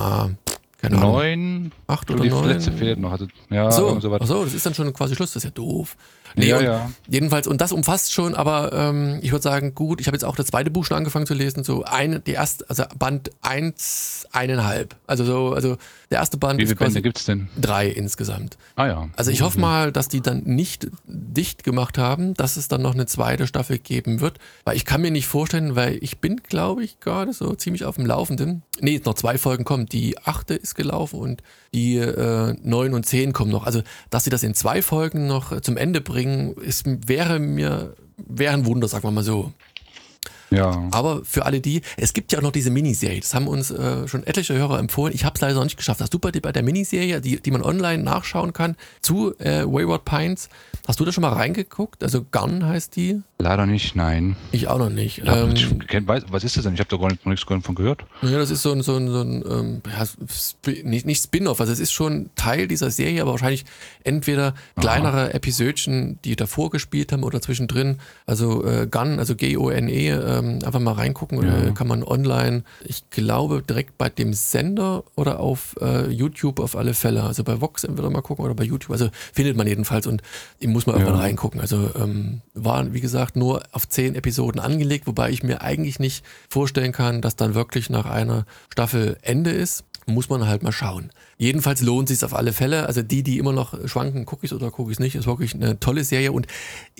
Keine Ahnung. 9. 8 oder die 9. letzte fehlt noch. Also, ja, Achso, so das ist dann schon quasi Schluss, das ist ja doof. Nee, ja. Jedenfalls, und das umfasst schon, aber ich würde sagen, gut, ich habe jetzt auch das zweite Buch schon angefangen zu lesen, also Band 1,5. Also der erste Band Wie viele ist quasi Bände gibt's denn? 3 insgesamt. Ah ja. Also ich hoffe mal, dass die dann nicht dicht gemacht haben, dass es dann noch eine zweite Staffel geben wird, weil ich kann mir nicht vorstellen, weil ich bin, glaube ich, gerade so ziemlich auf dem Laufenden. Nee, jetzt noch 2 Folgen kommen. Die 8. ist gelaufen und die 9 und 10 kommen noch. Also, dass sie das in 2 Folgen noch zum Ende bringen, wäre ein Wunder, sagen wir mal so. Ja. Aber für alle es gibt ja auch noch diese Miniserie, das haben uns schon etliche Hörer empfohlen. Ich habe es leider noch nicht geschafft. Hast du bei der Miniserie, die man online nachschauen kann, zu Wayward Pines, hast du da schon mal reingeguckt? Also Gun heißt die? Leider nicht, nein. Ich auch noch nicht. Was ist das denn? Ich habe da gar nichts von gehört. Ja, das ist so ein nicht Spin-off, also es ist schon Teil dieser Serie, aber wahrscheinlich entweder kleinere Episödchen, die davor gespielt haben oder zwischendrin. Also Gun, also Gone, einfach mal reingucken, kann man online, ich glaube direkt bei dem Sender oder auf YouTube auf alle Fälle, also bei Vox entweder mal gucken oder bei YouTube, also findet man jedenfalls und muss man irgendwann reingucken. Also war, wie gesagt, nur auf 10 Episoden angelegt, wobei ich mir eigentlich nicht vorstellen kann, dass dann wirklich nach einer Staffel Ende ist. Muss man halt mal schauen. Jedenfalls lohnt es sich auf alle Fälle. Also die immer noch schwanken, gucke ich es oder gucke ich es nicht, ist wirklich eine tolle Serie. Und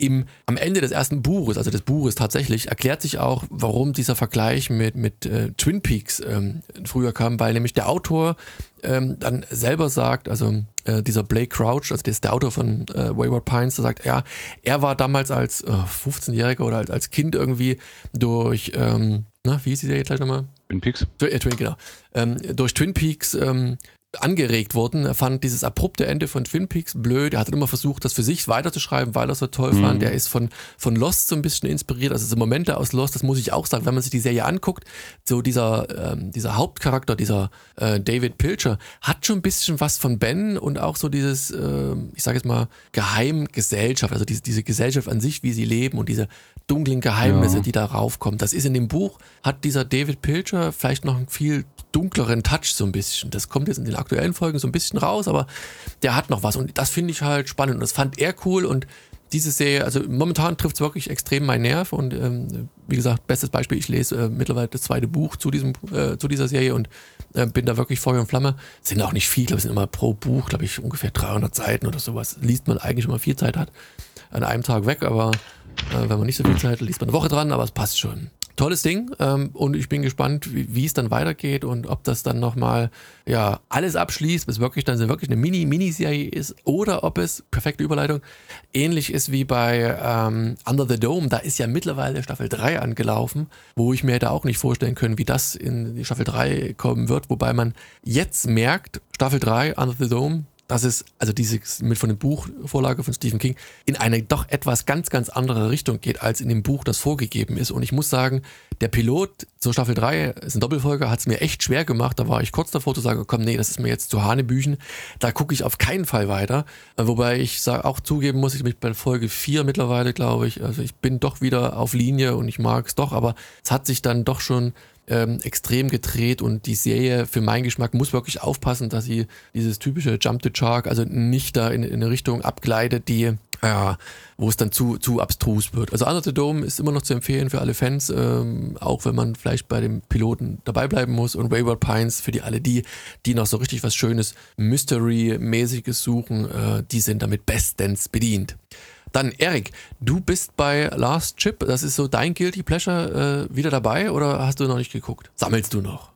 am Ende des ersten Buches, also des Buches tatsächlich, erklärt sich auch, warum dieser Vergleich mit Twin Peaks früher kam, weil nämlich der Autor dann selber sagt, also dieser Blake Crouch, also der ist der Autor von Wayward Pines, der sagt, ja, er war damals als 15-Jähriger oder als Kind irgendwie durch, wie hieß die Serie gleich nochmal? Twin Peaks. Genau. Durch Twin Peaks angeregt worden. Er fand dieses abrupte Ende von Twin Peaks blöd. Er hat immer versucht, das für sich weiterzuschreiben, weil er es so toll fand. Er ist von Lost so ein bisschen inspiriert. Also so Momente aus Lost, das muss ich auch sagen, wenn man sich die Serie anguckt, so dieser Hauptcharakter, dieser David Pilcher, hat schon ein bisschen was von Ben und auch so dieses, ich sage jetzt mal, Geheimgesellschaft, also diese Gesellschaft an sich, wie sie leben und diese dunklen Geheimnisse, die da raufkommen. Das ist in dem Buch, hat dieser David Pilcher vielleicht noch einen viel dunkleren Touch so ein bisschen. Das kommt jetzt in den aktuellen Folgen so ein bisschen raus, aber der hat noch was und das finde ich halt spannend und das fand er cool und diese Serie, also momentan trifft es wirklich extrem meinen Nerv und wie gesagt, bestes Beispiel, ich lese mittlerweile das zweite Buch zu dieser Serie und bin da wirklich Feuer und Flamme. Sind auch nicht viel, glaube ich, sind immer pro Buch, glaube ich, ungefähr 300 Seiten oder sowas. Liest man eigentlich, wenn man viel Zeit hat, an einem Tag weg, aber wenn man nicht so viel Zeit hat, liest man eine Woche dran, aber es passt schon. Tolles Ding und ich bin gespannt, wie es dann weitergeht und ob das dann nochmal alles abschließt, bis wirklich dann wirklich eine Miniserie ist oder ob es, perfekte Überleitung, ähnlich ist wie bei Under the Dome. Da ist ja mittlerweile Staffel 3 angelaufen, wo ich mir hätte auch nicht vorstellen können, wie das in die Staffel 3 kommen wird, wobei man jetzt merkt, Staffel 3, Under the Dome, dass es, also von dem Buchvorlage von Stephen King, in eine doch etwas ganz, ganz andere Richtung geht, als in dem Buch, das vorgegeben ist. Und ich muss sagen, der Pilot zur Staffel 3, ist eine Doppelfolge, hat es mir echt schwer gemacht. Da war ich kurz davor zu sagen, komm, nee, das ist mir jetzt zu Hanebüchen. Da gucke ich auf keinen Fall weiter. Wobei ich auch zugeben muss, ich bin bei Folge 4 mittlerweile, glaube ich. Also ich bin doch wieder auf Linie und ich mag es doch, aber es hat sich dann doch schon extrem gedreht und die Serie für meinen Geschmack muss wirklich aufpassen, dass sie dieses typische Jump the Shark, also nicht da in eine Richtung abgleitet, wo es dann zu abstrus wird. Also Under the Dome ist immer noch zu empfehlen für alle Fans, auch wenn man vielleicht bei dem Piloten dabei bleiben muss und Wayward Pines für alle die noch so richtig was Schönes Mystery-mäßiges suchen, die sind damit bestens bedient. Dann Erik, du bist bei Last Chip, das ist so dein Guilty Pleasure wieder dabei oder hast du noch nicht geguckt? Sammelst du noch?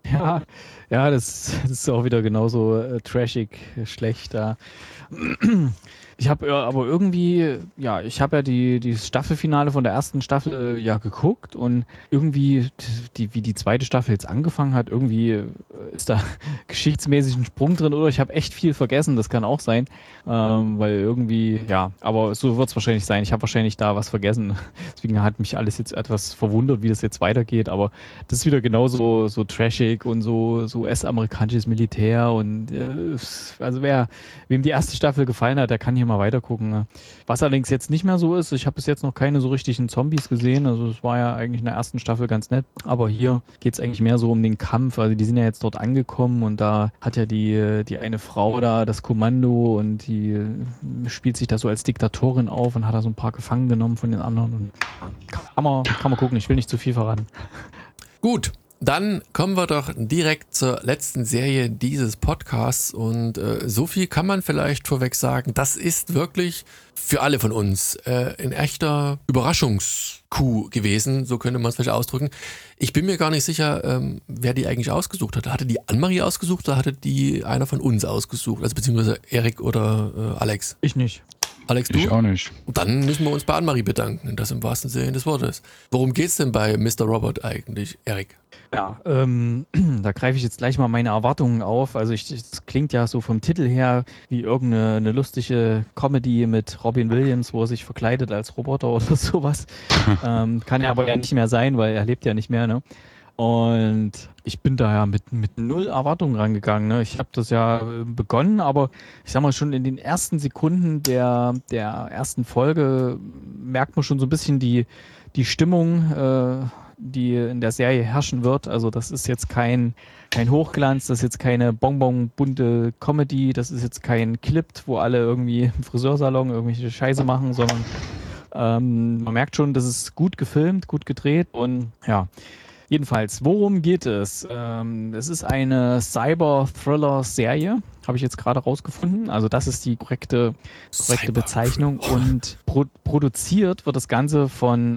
Ja, das ist auch wieder genauso trashig schlecht da. Ich habe aber irgendwie, ja, ich habe ja die Staffelfinale von der ersten Staffel ja geguckt und irgendwie, wie die zweite Staffel jetzt angefangen hat, irgendwie ist da geschichtsmäßig ein Sprung drin oder ich habe echt viel vergessen, das kann auch sein, weil irgendwie, ja, aber so wird es wahrscheinlich sein. Ich habe wahrscheinlich da was vergessen, deswegen hat mich alles jetzt etwas verwundert, wie das jetzt weitergeht, aber das ist wieder genauso so trashig und so US-amerikanisches Militär und also wem die erste Staffel gefallen hat, der kann hier mal weitergucken. Ne? Was allerdings jetzt nicht mehr so ist, ich habe bis jetzt noch keine so richtigen Zombies gesehen, also es war ja eigentlich in der ersten Staffel ganz nett, aber hier geht es eigentlich mehr so um den Kampf, also die sind ja jetzt dort angekommen und da hat ja die eine Frau da das Kommando und die spielt sich da so als Diktatorin auf und hat da so ein paar gefangen genommen von den anderen und kann man gucken, ich will nicht zu viel verraten. Gut, dann kommen wir doch direkt zur letzten Serie dieses Podcasts und so viel kann man vielleicht vorweg sagen, das ist wirklich für alle von uns ein echter Überraschungscoup gewesen, so könnte man es vielleicht ausdrücken. Ich bin mir gar nicht sicher, wer die eigentlich ausgesucht hat. Hatte die Annemarie ausgesucht oder hatte die einer von uns ausgesucht, also beziehungsweise Erik oder Alex? Ich nicht. Alex, du? Ich auch nicht. Dann müssen wir uns bei Annemarie bedanken, das im wahrsten Sinne des Wortes. Worum geht's denn bei Mr. Robot eigentlich, Erik? Ja, da greife ich jetzt gleich mal meine Erwartungen auf. Also das klingt ja so vom Titel her wie irgendeine lustige Comedy mit Robin Williams, wo er sich verkleidet als Roboter oder sowas. Kann ja aber ja nicht mehr sein, weil er lebt ja nicht mehr, ne? Und ich bin da ja mit null Erwartungen rangegangen. Ne? Ich habe das ja begonnen, aber ich sag mal schon in den ersten Sekunden der ersten Folge merkt man schon so ein bisschen die Stimmung, die in der Serie herrschen wird. Also das ist jetzt kein Hochglanz, das ist jetzt keine bonbon-bunte Comedy, das ist jetzt kein Clipped, wo alle irgendwie im Friseursalon irgendwelche Scheiße machen, sondern man merkt schon, das ist gut gefilmt, gut gedreht und ja. Jedenfalls, worum geht es? Es ist eine Cyber-Thriller-Serie, habe ich jetzt gerade rausgefunden. Also das ist die korrekte Bezeichnung. Und produziert wird das Ganze von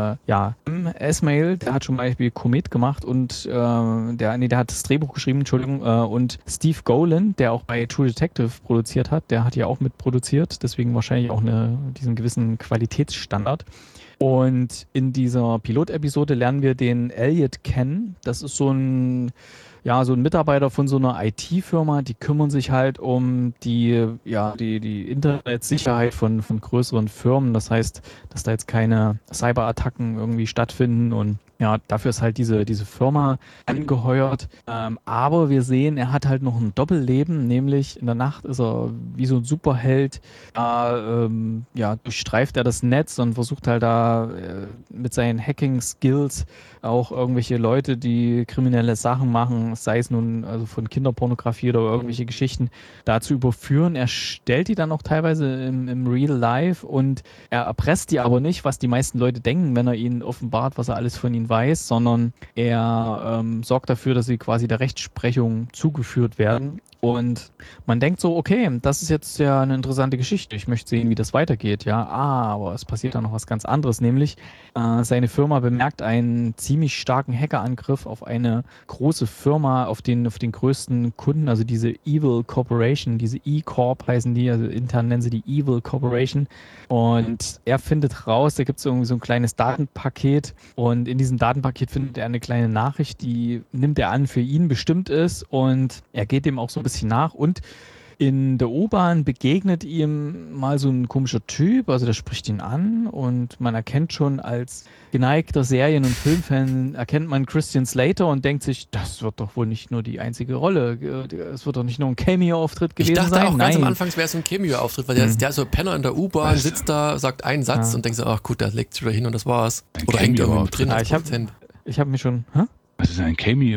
Esmail, der hat schon mal Beispiel Komet gemacht und der hat das Drehbuch geschrieben, Entschuldigung, und Steve Golan, der auch bei True Detective produziert hat, der hat ja auch mitproduziert, deswegen wahrscheinlich auch diesen gewissen Qualitätsstandard. Und in dieser Pilotepisode lernen wir den Elliot kennen. Das ist so ein Mitarbeiter von so einer IT-Firma, die kümmern sich halt um die Internetsicherheit von größeren Firmen. Das heißt, dass da jetzt keine Cyberattacken irgendwie stattfinden und ja, dafür ist halt diese Firma angeheuert. Aber wir sehen, er hat halt noch ein Doppelleben, nämlich in der Nacht ist er wie so ein Superheld. Durchstreift er das Netz und versucht halt da mit seinen Hacking-Skills auch irgendwelche Leute, die kriminelle Sachen machen, sei es nun also von Kinderpornografie oder irgendwelche Geschichten, da zu überführen. Er stellt die dann auch teilweise im Real Life und er erpresst die aber nicht, was die meisten Leute denken, wenn er ihnen offenbart, was er alles von ihnen weiß, sondern er sorgt dafür, dass sie quasi der Rechtsprechung zugeführt werden. Und man denkt so, okay, das ist jetzt ja eine interessante Geschichte. Ich möchte sehen, wie das weitergeht. Ja, aber es passiert dann noch was ganz anderes, nämlich seine Firma bemerkt einen ziemlich starken Hackerangriff auf eine große Firma, auf den größten Kunden, also diese Evil Corporation, diese E-Corp heißen die, also intern nennen sie die Evil Corporation. Und er findet raus, da gibt es irgendwie so ein kleines Datenpaket und in diesem Datenpaket findet er eine kleine Nachricht, die nimmt er an für ihn bestimmt ist und er geht dem auch so ein bisschen nach und in der U-Bahn begegnet ihm mal so ein komischer Typ, also der spricht ihn an und man erkennt schon als geneigter Serien- und Filmfan, erkennt man Christian Slater und denkt sich, das wird doch wohl nicht nur die einzige Rolle, es wird doch nicht nur ein Cameo-Auftritt gewesen sein. Ich dachte auch ganz am Anfang, es wäre so ein Cameo-Auftritt, weil der so Penner in der U-Bahn sitzt da, sagt einen Satz und denkt so, ach gut, der legt sich wieder hin und das war's. Oder hängt irgendwo drin als Produzent. Ich habe mir schon, Was ist ein Cameo?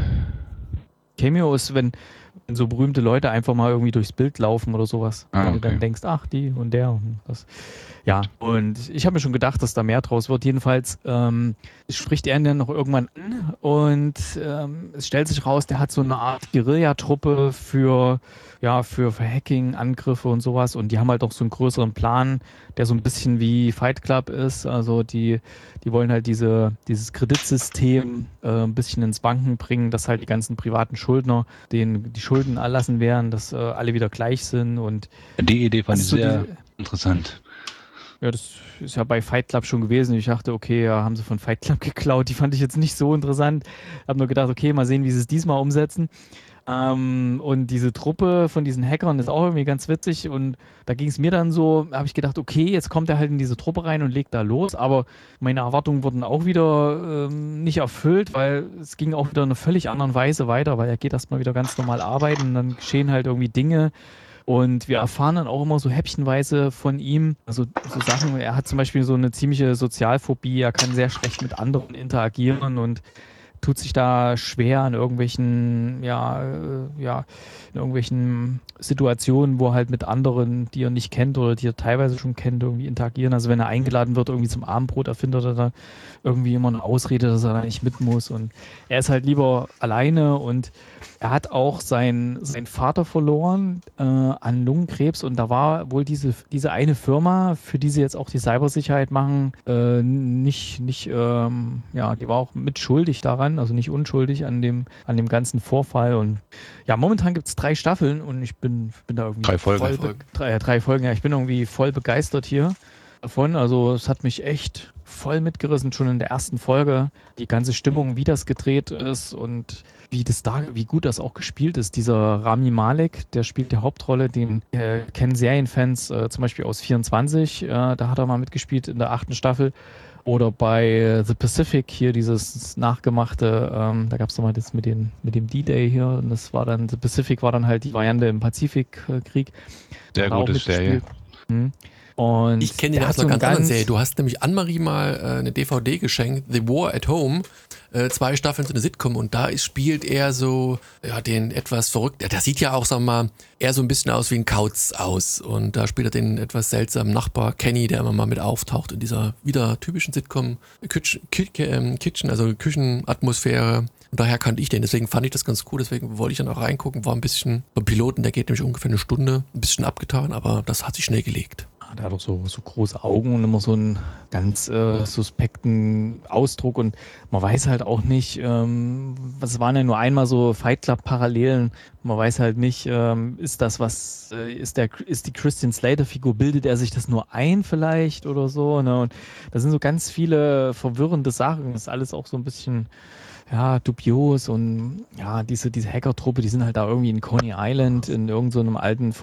Cameo ist, wenn so berühmte Leute einfach mal irgendwie durchs Bild laufen oder sowas. Okay. Und du dann denkst, ach, die und der und das. Ja, und ich habe mir schon gedacht, dass da mehr draus wird. Jedenfalls spricht er ihn dann noch irgendwann an und es stellt sich raus, der hat so eine Art Guerillatruppe für Hacking, Angriffe und sowas und die haben halt auch so einen größeren Plan, der so ein bisschen wie Fight Club ist. Also die wollen halt dieses Kreditsystem ein bisschen ins Wanken bringen, dass halt die ganzen privaten Schuldner die Schulden Schulden erlassen werden, dass alle wieder gleich sind und Die Idee fand ich so sehr interessant. ja, das ist ja bei Fight Club schon gewesen. Ich dachte, okay, ja, haben sie von Fight Club geklaut. Die fand ich jetzt nicht so interessant. Hab nur gedacht, okay, mal sehen, wie sie es diesmal umsetzen. Und diese Truppe von diesen Hackern ist auch irgendwie ganz witzig. Und da ging es mir dann so, habe ich gedacht, okay, jetzt kommt er halt in diese Truppe rein und legt da los. Aber meine Erwartungen wurden auch wieder nicht erfüllt, weil es ging auch wieder in einer völlig anderen Weise weiter, weil er geht erstmal wieder ganz normal arbeiten und dann geschehen halt irgendwie Dinge. Und wir erfahren dann auch immer so häppchenweise von ihm, also so Sachen, er hat zum Beispiel so eine ziemliche Sozialphobie, er kann sehr schlecht mit anderen interagieren und tut sich da schwer in irgendwelchen, in irgendwelchen Situationen, wo er halt mit anderen, die er nicht kennt oder die er teilweise schon kennt, irgendwie interagieren. Also wenn er eingeladen wird, irgendwie zum Abendbrot, erfindet er da irgendwie immer eine Ausrede, dass er da nicht mit muss. Und er ist halt lieber alleine und er hat auch seinen Vater verloren an Lungenkrebs und da war wohl diese eine Firma, für die sie jetzt auch die Cybersicherheit machen, die war auch mitschuldig daran, also nicht unschuldig an dem ganzen Vorfall. Und ja, momentan gibt es 3 Staffeln und ich bin da irgendwie 3 Folgen. Drei Folgen, ja, ich bin irgendwie voll begeistert hier davon. Also es hat mich echt voll mitgerissen, schon in der ersten Folge. Die ganze Stimmung, wie das gedreht ist und wie gut das auch gespielt ist. Dieser Rami Malek, der spielt die Hauptrolle, den kennen Serienfans zum Beispiel aus 24. Da hat er mal mitgespielt in der 8. Staffel. Oder bei The Pacific hier dieses nachgemachte, da gab es nochmal das mit dem D-Day hier und das war dann, The Pacific war dann halt die Variante im Pazifikkrieg. Sehr gute Serie. Und ich kenne den aus einer ganz anderen Serie. Du hast nämlich Annemarie mal eine DVD geschenkt, The War at Home, 2 Staffeln so eine Sitcom und da spielt er so, ja, den etwas verrückt, der sieht ja auch, sagen wir mal, eher so ein bisschen aus wie ein Kauz aus und da spielt er den etwas seltsamen Nachbar Kenny, der immer mal mit auftaucht in dieser wieder typischen Sitcom Kitchen, also Küchenatmosphäre. Und daher kannte ich den, deswegen fand ich das ganz cool, deswegen wollte ich dann auch reingucken, war ein bisschen, beim Piloten, der geht nämlich ungefähr eine Stunde, ein bisschen abgetan, aber das hat sich schnell gelegt. Der hat auch so große Augen und immer so einen ganz suspekten Ausdruck und man weiß halt auch nicht, was waren ja nur einmal so Fight Club Parallelen, man weiß halt nicht, ist die Christian Slater Figur, bildet er sich das nur ein vielleicht oder so, ne? Und da sind so ganz viele verwirrende Sachen, das ist alles auch so ein bisschen dubios und ja, diese Hacker-Truppe, die sind halt da irgendwie in Coney Island in irgendeinem alten in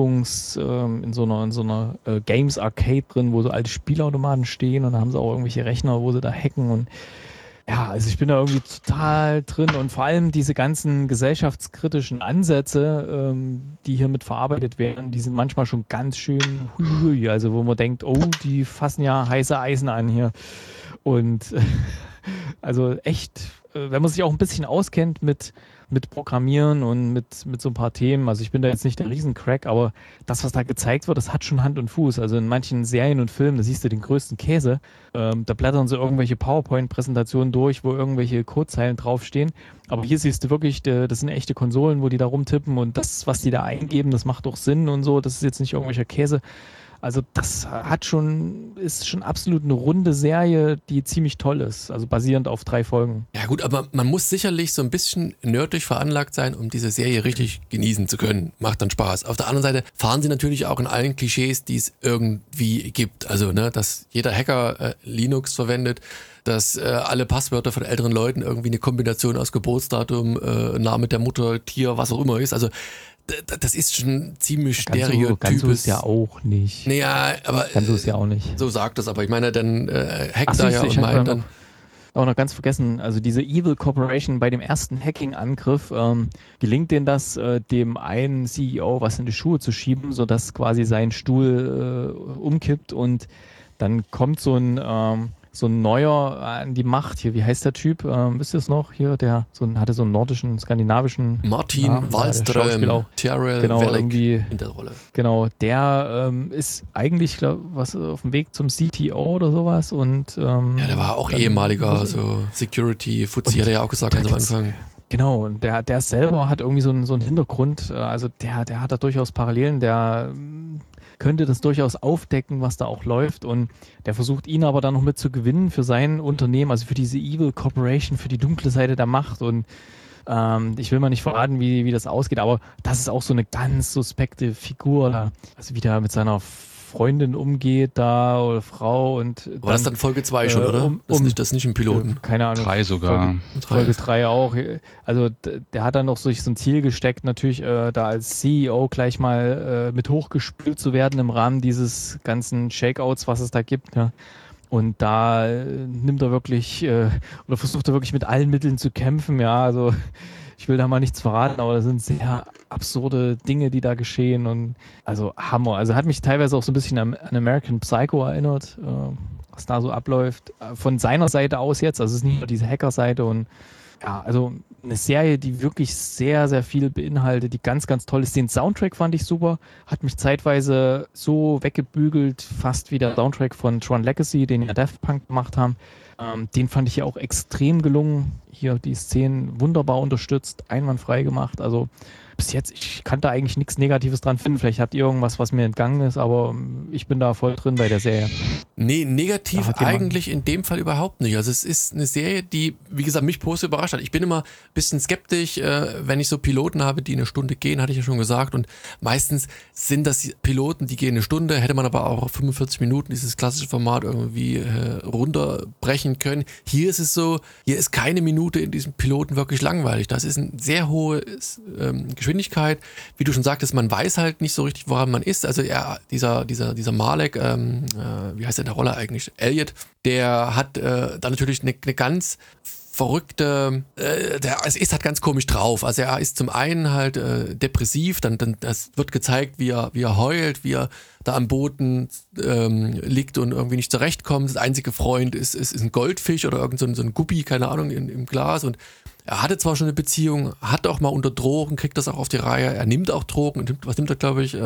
so einer Games Arcade drin, wo so alte Spielautomaten stehen und da haben sie auch irgendwelche Rechner, wo sie da hacken und ja, also ich bin da irgendwie total drin und vor allem diese ganzen gesellschaftskritischen Ansätze, die hier mit verarbeitet werden, die sind manchmal schon ganz schön also wo man denkt, oh, die fassen ja heiße Eisen an hier und also echt, wenn man sich auch ein bisschen auskennt mit Programmieren und mit so ein paar Themen, also ich bin da jetzt nicht der Riesencrack, aber das, was da gezeigt wird, das hat schon Hand und Fuß. Also in manchen Serien und Filmen, da siehst du den größten Käse, da blättern sie irgendwelche PowerPoint-Präsentationen durch, wo irgendwelche Codezeilen draufstehen, aber hier siehst du wirklich, das sind echte Konsolen, wo die da rumtippen und das, was die da eingeben, das macht doch Sinn und so, das ist jetzt nicht irgendwelcher Käse. Also das ist schon absolut eine runde Serie, die ziemlich toll ist, also basierend auf 3 Folgen. Ja gut, aber man muss sicherlich so ein bisschen nerdig veranlagt sein, um diese Serie richtig genießen zu können. Macht dann Spaß. Auf der anderen Seite fahren sie natürlich auch in allen Klischees, die es irgendwie gibt. Also, dass jeder Hacker Linux verwendet, dass alle Passwörter von älteren Leuten irgendwie eine Kombination aus Geburtsdatum, Name der Mutter, Tier, was auch immer ist. Also das ist schon ziemlich stereotypisch. Ganz so ist ja auch nicht. Naja, aber ganz so ist ja auch nicht. So sagt es, aber ich meine, dann hackt er ja und meint dann. Auch noch ganz vergessen, also diese Evil Corporation bei dem ersten Hacking-Angriff gelingt denen das, dem einen CEO was in die Schuhe zu schieben, sodass quasi sein Stuhl umkippt und dann kommt so ein Neuer an die Macht hier. Wie heißt der Typ? Wisst ihr es noch? Hier, der hatte so einen nordischen, skandinavischen Martin Namen, Wallström, Terrell Wellick in der Rolle. Genau, der ist eigentlich, was auf dem Weg zum CTO oder sowas und der war auch ehemaliger Security-Fuzzi, hat er ja auch gesagt ganz am Anfang. Genau, und der selber hat irgendwie so einen Hintergrund, also der hat da durchaus Parallelen, der könnte das durchaus aufdecken, was da auch läuft und der versucht ihn aber dann noch mit zu gewinnen für sein Unternehmen, also für diese Evil Corporation, für die dunkle Seite der Macht und Ich will mal nicht verraten, wie das ausgeht, aber das ist auch so eine ganz suspekte Figur da. Also wie der mit seiner Freundin umgeht da oder Frau und War das dann Folge 2 schon, oder? Das ist nicht im Piloten. Keine Ahnung. 3 sogar. Folge 3 auch. Also der hat dann noch sich so ein Ziel gesteckt, natürlich da als CEO gleich mal mit hochgespült zu werden im Rahmen dieses ganzen Shakeouts, was es da gibt. Ja. Und da nimmt er wirklich oder versucht er wirklich mit allen Mitteln zu kämpfen. Ja, also ich will da mal nichts verraten, aber das sind sehr absurde Dinge, die da geschehen und also Hammer. Also hat mich teilweise auch so ein bisschen an American Psycho erinnert, was da so abläuft. Von seiner Seite aus jetzt, also es ist nicht nur diese Hacker-Seite und ja, also eine Serie, die wirklich sehr, sehr viel beinhaltet, die ganz, ganz toll ist. Den Soundtrack fand ich super, hat mich zeitweise so weggebügelt, fast wie der Soundtrack von Tron Legacy, den ja Daft Punk gemacht haben. Den fand ich ja auch extrem gelungen. Hier die Szenen wunderbar unterstützt, einwandfrei gemacht. Also bis jetzt, ich kann da eigentlich nichts Negatives dran finden. Vielleicht habt ihr irgendwas, was mir entgangen ist, aber ich bin da voll drin bei der Serie. Nee, negativ eigentlich in dem Fall überhaupt nicht. Also es ist eine Serie, die, wie gesagt, mich positiv überrascht hat. Ich bin immer ein bisschen skeptisch, wenn ich so Piloten habe, die eine Stunde gehen, hatte ich ja schon gesagt. Und meistens sind das Piloten, die gehen eine Stunde, hätte man aber auch auf 45 Minuten dieses klassische Format irgendwie runterbrechen können. Hier ist es so, hier ist keine Minute in diesem Piloten wirklich langweilig. Das ist eine sehr hohe Geschwindigkeit. Wie du schon sagtest, man weiß halt nicht so richtig, woran man ist. Also dieser Malek, wie heißt der in der Rolle eigentlich? Elliot, der hat da natürlich eine ganz verrückte, es ist halt ganz komisch drauf. Also er ist zum einen halt depressiv, dann das wird gezeigt, wie er heult, wie er da am Boden liegt und irgendwie nicht zurechtkommt. Das einzige Freund ist ein Goldfisch oder irgend so ein Guppi, keine Ahnung, im Glas und er hatte zwar schon eine Beziehung, hat auch mal unter Drogen, kriegt das auch auf die Reihe. Er nimmt auch Drogen. Was nimmt er, glaube ich?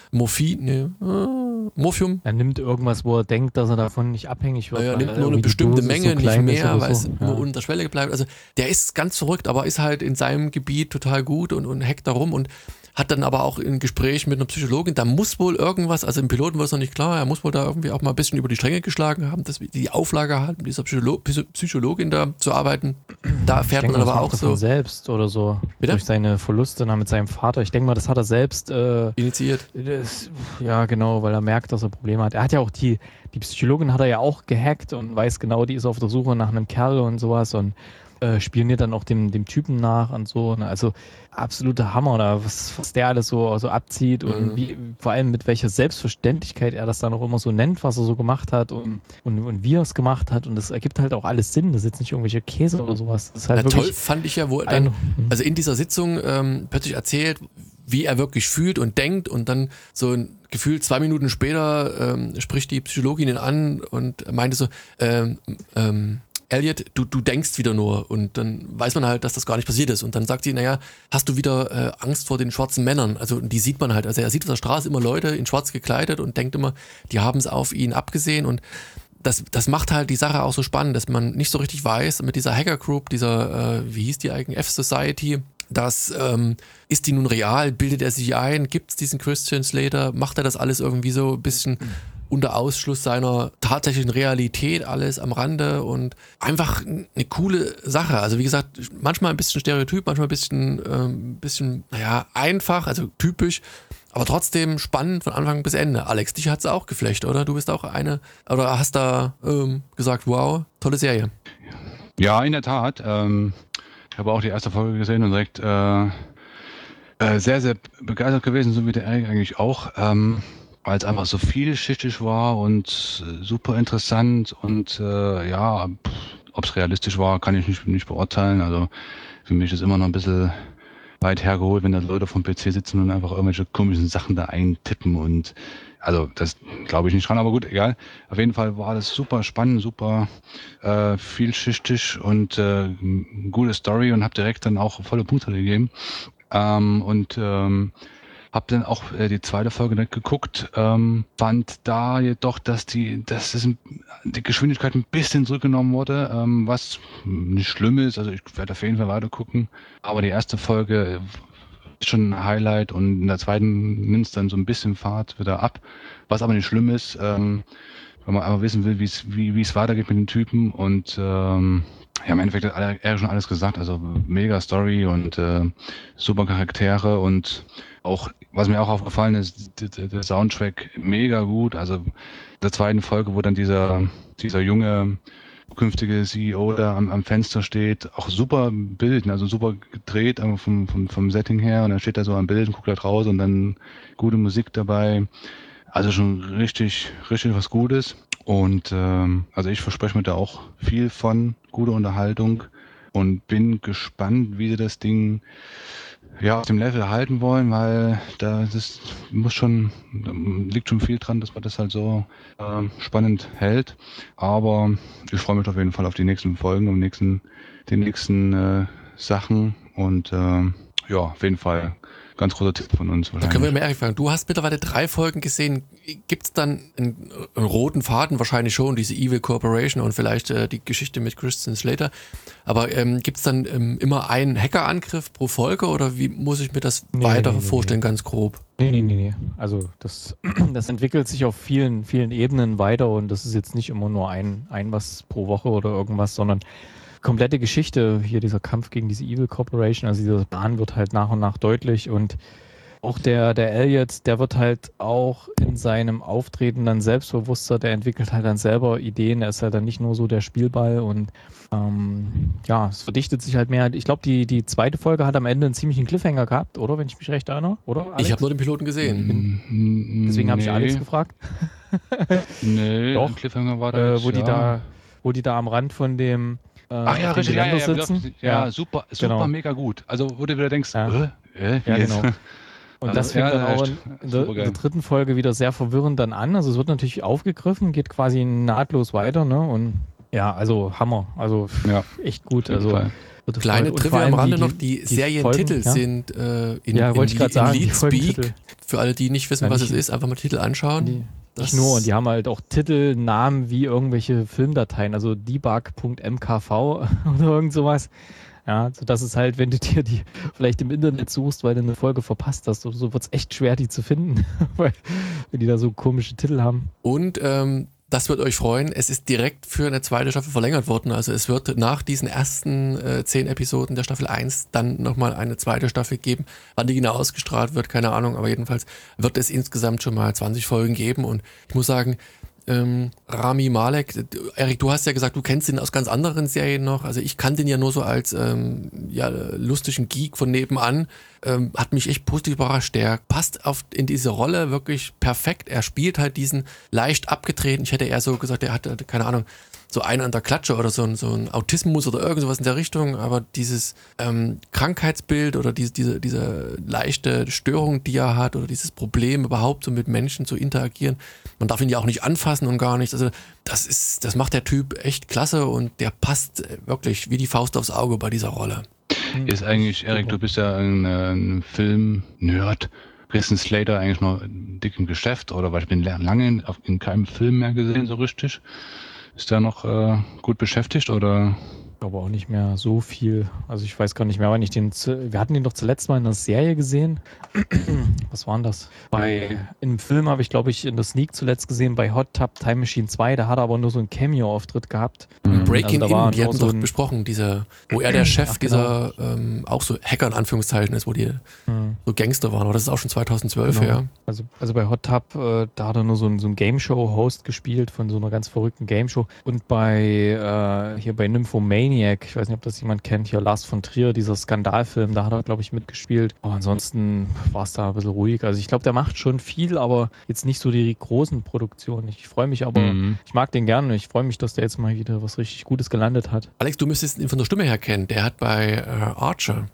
Morphium. Er nimmt irgendwas, wo er denkt, dass er davon nicht abhängig wird. Er nimmt nur eine bestimmte Menge, so nicht mehr, weil es nur unter Schwelle bleibt. Also der ist ganz verrückt, aber ist halt in seinem Gebiet total gut und hackt da rum und hat dann aber auch ein Gespräch mit einer Psychologin, da muss wohl irgendwas, also im Piloten war es noch nicht klar, er muss wohl da irgendwie auch mal ein bisschen über die Stränge geschlagen haben, dass die Auflage hat, mit dieser Psychologin da zu arbeiten. Da erfährt man aber auch so. Selbst oder so. Bitte? Durch seine Verluste mit seinem Vater. Ich denke mal, das hat er selbst initiiert. Ja, genau, weil er merkt, dass er Probleme hat. Er hat ja auch die Psychologin hat er ja auch gehackt und weiß genau, die ist auf der Suche nach einem Kerl und sowas und spioniert dann auch dem Typen nach und so. Also absoluter Hammer, da, was der alles so abzieht und vor allem mit welcher Selbstverständlichkeit er das dann auch immer so nennt, was er so gemacht hat und wie er es gemacht hat. Und das ergibt halt auch alles Sinn. Das ist jetzt nicht irgendwelche Käse oder sowas. Das ist halt toll fand ich ja, wo er dann, also in dieser Sitzung plötzlich erzählt, wie er wirklich fühlt und denkt und dann so ein Gefühl 2 Minuten später spricht die Psychologin ihn an und meinte so, Elliot, du denkst wieder nur und dann weiß man halt, dass das gar nicht passiert ist und dann sagt sie, naja, hast du wieder Angst vor den schwarzen Männern? Also die sieht man halt, also er sieht auf der Straße immer Leute in schwarz gekleidet und denkt immer, die haben es auf ihn abgesehen und das macht halt die Sache auch so spannend, dass man nicht so richtig weiß, mit dieser Hacker Group, dieser, wie hieß die eigentlich, F-Society, ist die nun real, bildet er sich ein, gibt es diesen Christian Slater, macht er das alles irgendwie so ein bisschen unter Ausschluss seiner tatsächlichen Realität alles am Rande und einfach eine coole Sache. Also wie gesagt, manchmal ein bisschen Stereotyp, manchmal ein bisschen einfach, also typisch, aber trotzdem spannend von Anfang bis Ende. Alex, dich hat es auch geflecht, oder? Du bist auch oder hast da gesagt, wow, tolle Serie. Ja, in der Tat. Ich habe auch die erste Folge gesehen und direkt sehr, sehr begeistert gewesen, so wie der Eric eigentlich auch. Weil es einfach so vielschichtig war und super interessant und ob es realistisch war, kann ich nicht beurteilen. Also für mich ist immer noch ein bisschen weit hergeholt, wenn da Leute vom PC sitzen und einfach irgendwelche komischen Sachen da eintippen und also das glaube ich nicht dran, aber gut, egal. Auf jeden Fall war das super spannend, super vielschichtig und gute Story und habe direkt dann auch volle Punkte gegeben. Hab dann auch die zweite Folge nicht geguckt, fand da jedoch, dass die Geschwindigkeit ein bisschen zurückgenommen wurde, was nicht schlimm ist, also ich werde auf jeden Fall weiter gucken, aber die erste Folge ist schon ein Highlight und in der zweiten nimmt es dann so ein bisschen Fahrt wieder ab, was aber nicht schlimm ist, wenn man einfach wissen will, wie es weitergeht mit den Typen und im Endeffekt hat er schon alles gesagt. Also mega Story und super Charaktere und auch, was mir auch aufgefallen ist, der Soundtrack mega gut. Also in der zweiten Folge, wo dann dieser junge künftige CEO da am Fenster steht, auch super Bild, also super gedreht vom Setting her, und dann steht er so am Bild und guckt da raus und dann gute Musik dabei. Also schon richtig was Gutes. Und also ich verspreche mir da auch viel von, gute Unterhaltung, und bin gespannt, wie sie das Ding auf dem Level halten wollen, weil da liegt schon viel dran, dass man das halt so spannend hält. Aber ich freue mich auf jeden Fall auf die nächsten Folgen und die nächsten Sachen, und auf jeden Fall ganz großer Tipp von uns wahrscheinlich. Da können wir mal ehrlich fragen. Du hast mittlerweile 3 Folgen gesehen. Gibt es dann einen roten Faden? Wahrscheinlich schon, diese Evil Corporation und vielleicht die Geschichte mit Christian Slater. Aber gibt es dann immer einen Hackerangriff pro Folge, oder wie muss ich mir das vorstellen, ganz grob? Nee. Also das entwickelt sich auf vielen Ebenen weiter, und das ist jetzt nicht immer nur ein was pro Woche oder irgendwas, sondern komplette Geschichte, hier dieser Kampf gegen diese Evil Corporation, also dieser Plan wird halt nach und nach deutlich, und auch der Elliot, der wird halt auch in seinem Auftreten dann selbstbewusster, der entwickelt halt dann selber Ideen, er ist halt dann nicht nur so der Spielball, und es verdichtet sich halt mehr. Ich glaube, die zweite Folge hat am Ende einen ziemlichen Cliffhanger gehabt, oder? Wenn ich mich recht erinnere, oder, Alex? Ich habe nur den Piloten gesehen. Deswegen habe ich Alex gefragt. Nee, doch, Cliffhanger war das, wo die da am Rand von dem ach ja, richtig, sitzen. Super, genau. Mega gut. Also, wo du wieder denkst, genau. Und das fängt dann auch in der dritten Folge wieder sehr verwirrend dann an. Also es wird natürlich aufgegriffen, geht quasi nahtlos weiter, ne? Und ja, also Hammer. Also echt gut. Also kleine Trivia am Rande noch, die Serientitel sind in Leadspeak. Für alle, die nicht wissen, was es ist, einfach mal Titel anschauen. Nicht nur, und die haben halt auch Titelnamen wie irgendwelche Filmdateien, also debug.mkv oder irgend sowas. Ja, so dass es halt, wenn du dir die vielleicht im Internet suchst, weil du eine Folge verpasst hast, so wird es echt schwer, die zu finden, weil wenn die da so komische Titel haben. Und das wird euch freuen, es ist direkt für eine zweite Staffel verlängert worden. Also es wird nach diesen ersten 10 Episoden der Staffel 1 dann nochmal eine zweite Staffel geben. Wann die genau ausgestrahlt wird, keine Ahnung, aber jedenfalls wird es insgesamt schon mal 20 Folgen geben. Und ich muss sagen, Rami Malek, Erik, du hast ja gesagt, du kennst ihn aus ganz anderen Serien noch. Also ich kannte ihn ja nur so als lustigen Geek von nebenan. Hat mich echt positiv überrascht. Der passt in diese Rolle wirklich perfekt. Er spielt halt diesen leicht abgetreten. Ich hätte eher so gesagt, er hatte, keine Ahnung, so einen an der Klatsche oder so ein Autismus oder irgend sowas in der Richtung, aber dieses Krankheitsbild oder diese leichte Störung, die er hat, oder dieses Problem überhaupt so mit Menschen zu interagieren, man darf ihn ja auch nicht anfassen und gar nichts, also das macht der Typ echt klasse, und der passt wirklich wie die Faust aufs Auge bei dieser Rolle. Ist eigentlich, Erik, du bist ja ein Film-Nerd. Christian Slater eigentlich noch dick im Geschäft, oder weil ich bin lange in keinem Film mehr gesehen, so richtig. Ist der noch gut beschäftigt, oder? Aber auch nicht mehr so viel. Also ich weiß gar nicht mehr, wann ich wir hatten den doch zuletzt mal in der Serie gesehen. Was war denn das? Im Film habe ich, glaube ich, in der Sneak zuletzt gesehen, bei Hot Tub Time Machine 2. Da hat er aber nur so einen Cameo-Auftritt gehabt. Breaking In, die hatten doch besprochen, wo er der Chef dieser, auch so Hacker in Anführungszeichen ist, wo die so Gangster waren. Aber das ist auch schon 2012 her. Also bei Hot Tub, da hat er nur so einen Game-Show-Host gespielt von so einer ganz verrückten Game-Show. Und hier bei Nymphomaniac, ich weiß nicht, ob das jemand kennt, hier Lars von Trier, dieser Skandalfilm, da hat er, glaube ich, mitgespielt. Aber ansonsten war es da ein bisschen ruhig. Also ich glaube, der macht schon viel, aber jetzt nicht so die großen Produktionen. Ich freue mich aber, ich mag den gerne. Ich freue mich, dass der jetzt mal wieder was richtig Gutes gelandet hat. Alex, du müsstest ihn von der Stimme her kennen. Der hat bei Archer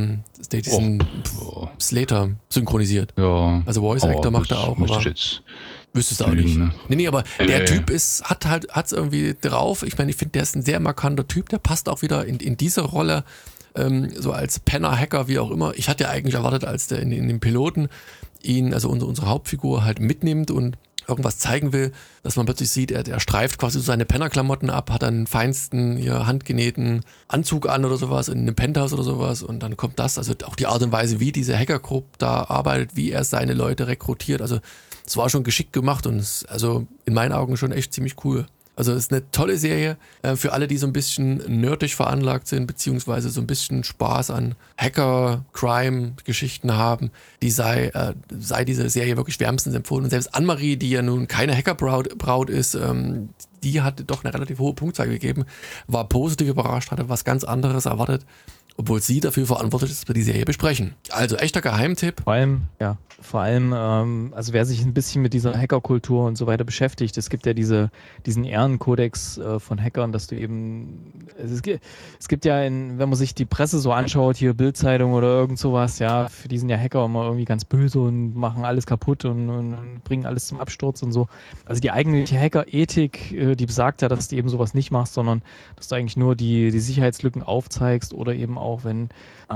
diesen Slater synchronisiert. Ja. Also Voice Actor macht er auch. Wüsstest du auch nicht. Ne? Nee, aber der Typ hat's irgendwie drauf. Ich meine, ich finde, der ist ein sehr markanter Typ. Der passt auch wieder in diese Rolle, so als Penner-Hacker, wie auch immer. Ich hatte ja eigentlich erwartet, als der in dem Piloten ihn, also unsere Hauptfigur halt mitnimmt und irgendwas zeigen will, dass man plötzlich sieht, er streift quasi so seine Pennerklamotten ab, hat einen feinsten, handgenähten Anzug an oder sowas, in einem Penthouse oder sowas, und dann kommt das, also auch die Art und Weise, wie diese Hackergruppe da arbeitet, wie er seine Leute rekrutiert, also es war schon geschickt gemacht und also in meinen Augen schon echt ziemlich cool. Also es ist eine tolle Serie für alle, die so ein bisschen nerdig veranlagt sind, beziehungsweise so ein bisschen Spaß an Hacker-Crime-Geschichten haben. Die sei diese Serie wirklich wärmstens empfohlen. Und selbst Annemarie, die ja nun keine Hacker-Braut ist, die hatte doch eine relativ hohe Punktzahl gegeben, war positiv überrascht, hatte was ganz anderes erwartet, obwohl sie dafür verantwortlich ist, dass wir die Serie besprechen. Also echter Geheimtipp. Vor allem, also wer sich ein bisschen mit dieser Hackerkultur und so weiter beschäftigt, es gibt ja diesen Ehrenkodex von Hackern, dass du eben, es gibt ja, wenn man sich die Presse so anschaut, hier Bild-Zeitung oder irgend sowas, ja, für die sind ja Hacker immer irgendwie ganz böse und machen alles kaputt und bringen alles zum Absturz und so. Also die eigentliche Hacker-Ethik, die besagt ja, dass du eben sowas nicht machst, sondern dass du eigentlich nur die Sicherheitslücken aufzeigst oder eben auch, wenn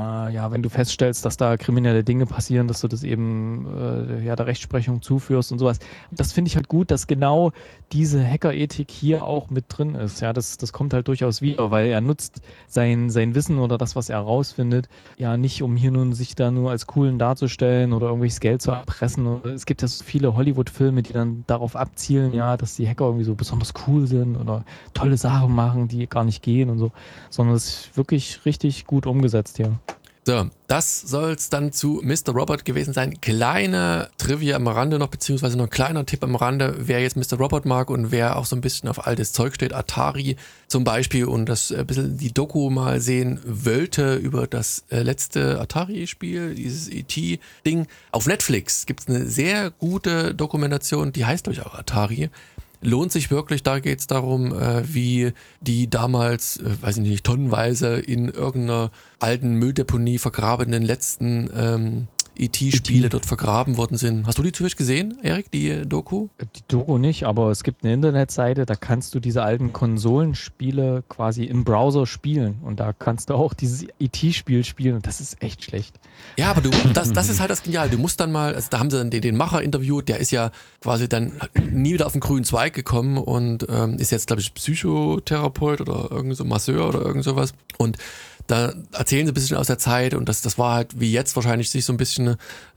du feststellst, dass da kriminelle Dinge passieren, dass du das eben der Rechtsprechung zuführst und sowas. Das finde ich halt gut, dass genau diese Hackerethik hier auch mit drin ist. Ja, das kommt halt durchaus wieder, weil er nutzt sein Wissen oder das, was er herausfindet, ja nicht, um hier nun sich da nur als coolen darzustellen oder irgendwelches Geld zu erpressen. Es gibt ja so viele Hollywood-Filme, die dann darauf abzielen, ja, dass die Hacker irgendwie so besonders cool sind oder tolle Sachen machen, die gar nicht gehen und so, sondern es ist wirklich richtig gut umgesetzt hier. So, das soll es dann zu Mr. Robot gewesen sein. Kleine Trivia am Rande noch, beziehungsweise noch ein kleiner Tipp am Rande, wer jetzt Mr. Robot mag und wer auch so ein bisschen auf altes Zeug steht, Atari zum Beispiel, und das ein bisschen die Doku mal sehen wollte über das letzte Atari-Spiel, dieses E.T.-Ding. Auf Netflix gibt es eine sehr gute Dokumentation, die heißt, glaube ich, auch Atari. Lohnt sich wirklich, da geht es darum, wie die damals, weiß ich nicht, tonnenweise in irgendeiner alten Mülldeponie vergrabenen letzten E.T.-Spiele dort vergraben worden sind. Hast du die zufällig gesehen, Erik, die Doku? Die Doku nicht, aber es gibt eine Internetseite, da kannst du diese alten Konsolenspiele quasi im Browser spielen und da kannst du auch dieses E.T.-Spiel spielen und das ist echt schlecht. Ja, aber das ist halt das Genial. Du musst dann mal, also da haben sie dann den Macher interviewt, der ist ja quasi dann nie wieder auf den grünen Zweig gekommen und ist jetzt, glaube ich, Psychotherapeut oder irgend so Masseur oder irgend sowas. Und da erzählen sie ein bisschen aus der Zeit und das war halt wie jetzt wahrscheinlich sich so ein bisschen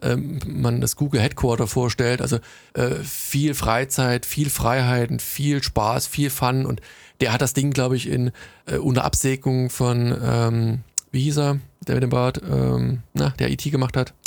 man das Google Headquarter vorstellt, also viel Freizeit, viel Freiheiten, viel Spaß, viel Fun, und der hat das Ding, glaube ich, unter Absegnung von wie hieß er, der mit dem Bart, der E.T. gemacht hat.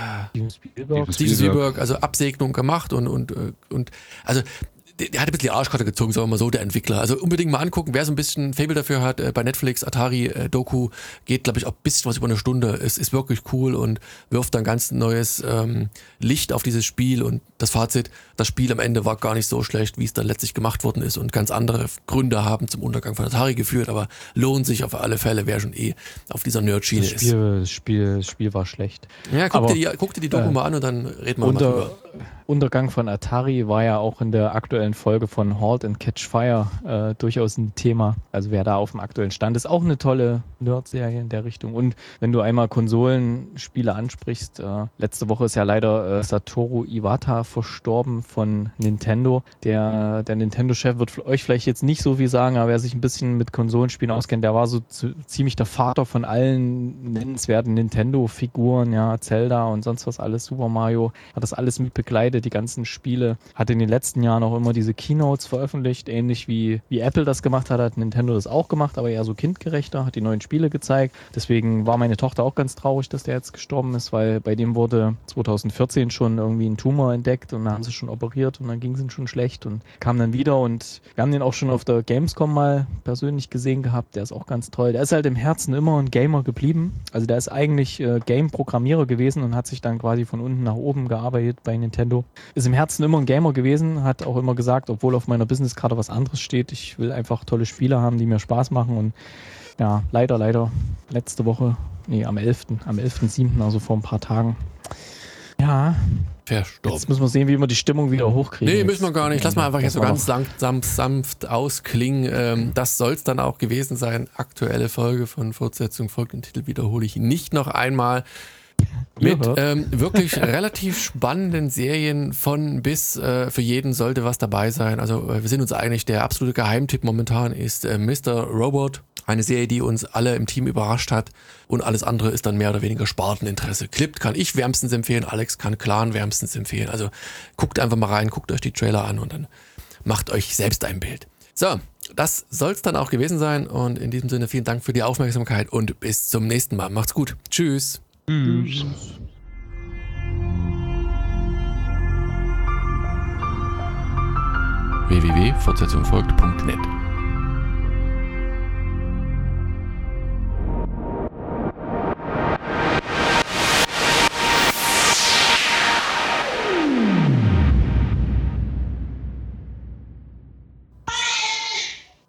Steven Spielberg, also Absegnung gemacht und also der hat ein bisschen die Arschkarte gezogen, sagen wir mal so, der Entwickler. Also unbedingt mal angucken, wer so ein bisschen Faible dafür hat, bei Netflix, Atari-Doku, geht, glaube ich, auch ein bisschen was über eine Stunde. Es ist wirklich cool und wirft dann ganz neues Licht auf dieses Spiel, und das Fazit, das Spiel am Ende war gar nicht so schlecht, wie es dann letztlich gemacht worden ist, und ganz andere Gründe haben zum Untergang von Atari geführt, aber lohnt sich auf alle Fälle, wer schon auf dieser Nerd-Schiene ist. Das Spiel war schlecht. Ja, guck dir die Doku mal an und dann reden wir mal drüber. Untergang von Atari war ja auch in der aktuellen Folge von Halt and Catch Fire durchaus ein Thema. Also wer da auf dem aktuellen Stand ist, auch eine tolle Nerd-Serie in der Richtung. Und wenn du einmal Konsolenspiele ansprichst, letzte Woche ist ja leider Satoru Iwata verstorben von Nintendo. Der Nintendo-Chef wird euch vielleicht jetzt nicht so viel sagen, aber wer sich ein bisschen mit Konsolenspielen auskennt, der war so ziemlich der Vater von allen nennenswerten Nintendo-Figuren, ja, Zelda und sonst was alles, Super Mario, hat das alles mit begleitet, die ganzen Spiele, hat in den letzten Jahren auch immer diese Keynotes veröffentlicht, ähnlich wie Apple das gemacht hat Nintendo das auch gemacht, aber eher so kindgerechter, hat die neuen Spiele gezeigt. Deswegen war meine Tochter auch ganz traurig, dass der jetzt gestorben ist, weil bei dem wurde 2014 schon irgendwie ein Tumor entdeckt und da haben sie schon operiert und dann ging es ihm schon schlecht und kam dann wieder, und wir haben den auch schon auf der Gamescom mal persönlich gesehen gehabt, der ist auch ganz toll. Der ist halt im Herzen immer ein Gamer geblieben, also der ist eigentlich Game-Programmierer gewesen und hat sich dann quasi von unten nach oben gearbeitet bei Nintendo. Ist im Herzen immer ein Gamer gewesen, hat auch immer gesagt, obwohl auf meiner Businesskarte was anderes steht, ich will einfach tolle Spiele haben, die mir Spaß machen, und ja, leider, letzte Woche, am 11.7., also vor ein paar Tagen. Ja, verstorben. Jetzt müssen wir sehen, wie wir die Stimmung wieder hochkriegen. Nee, müssen wir gar nicht. Lass mal einfach jetzt so ganz sanft ausklingen. Das soll es dann auch gewesen sein. Aktuelle Folge von Fortsetzung folgt. Den Titel wiederhole ich nicht noch einmal. Mit wirklich relativ spannenden Serien von bis. Für jeden sollte was dabei sein. Also wir sind uns einig, der absolute Geheimtipp momentan ist Mr. Robot. Eine Serie, die uns alle im Team überrascht hat, und alles andere ist dann mehr oder weniger Sparteninteresse. Clipped kann ich wärmstens empfehlen, Alex kann Clan wärmstens empfehlen. Also guckt einfach mal rein, guckt euch die Trailer an und dann macht euch selbst ein Bild. So, das soll es dann auch gewesen sein und in diesem Sinne vielen Dank für die Aufmerksamkeit und bis zum nächsten Mal. Macht's gut. Tschüss. Tschüss. www.fortsetzungfolgt.net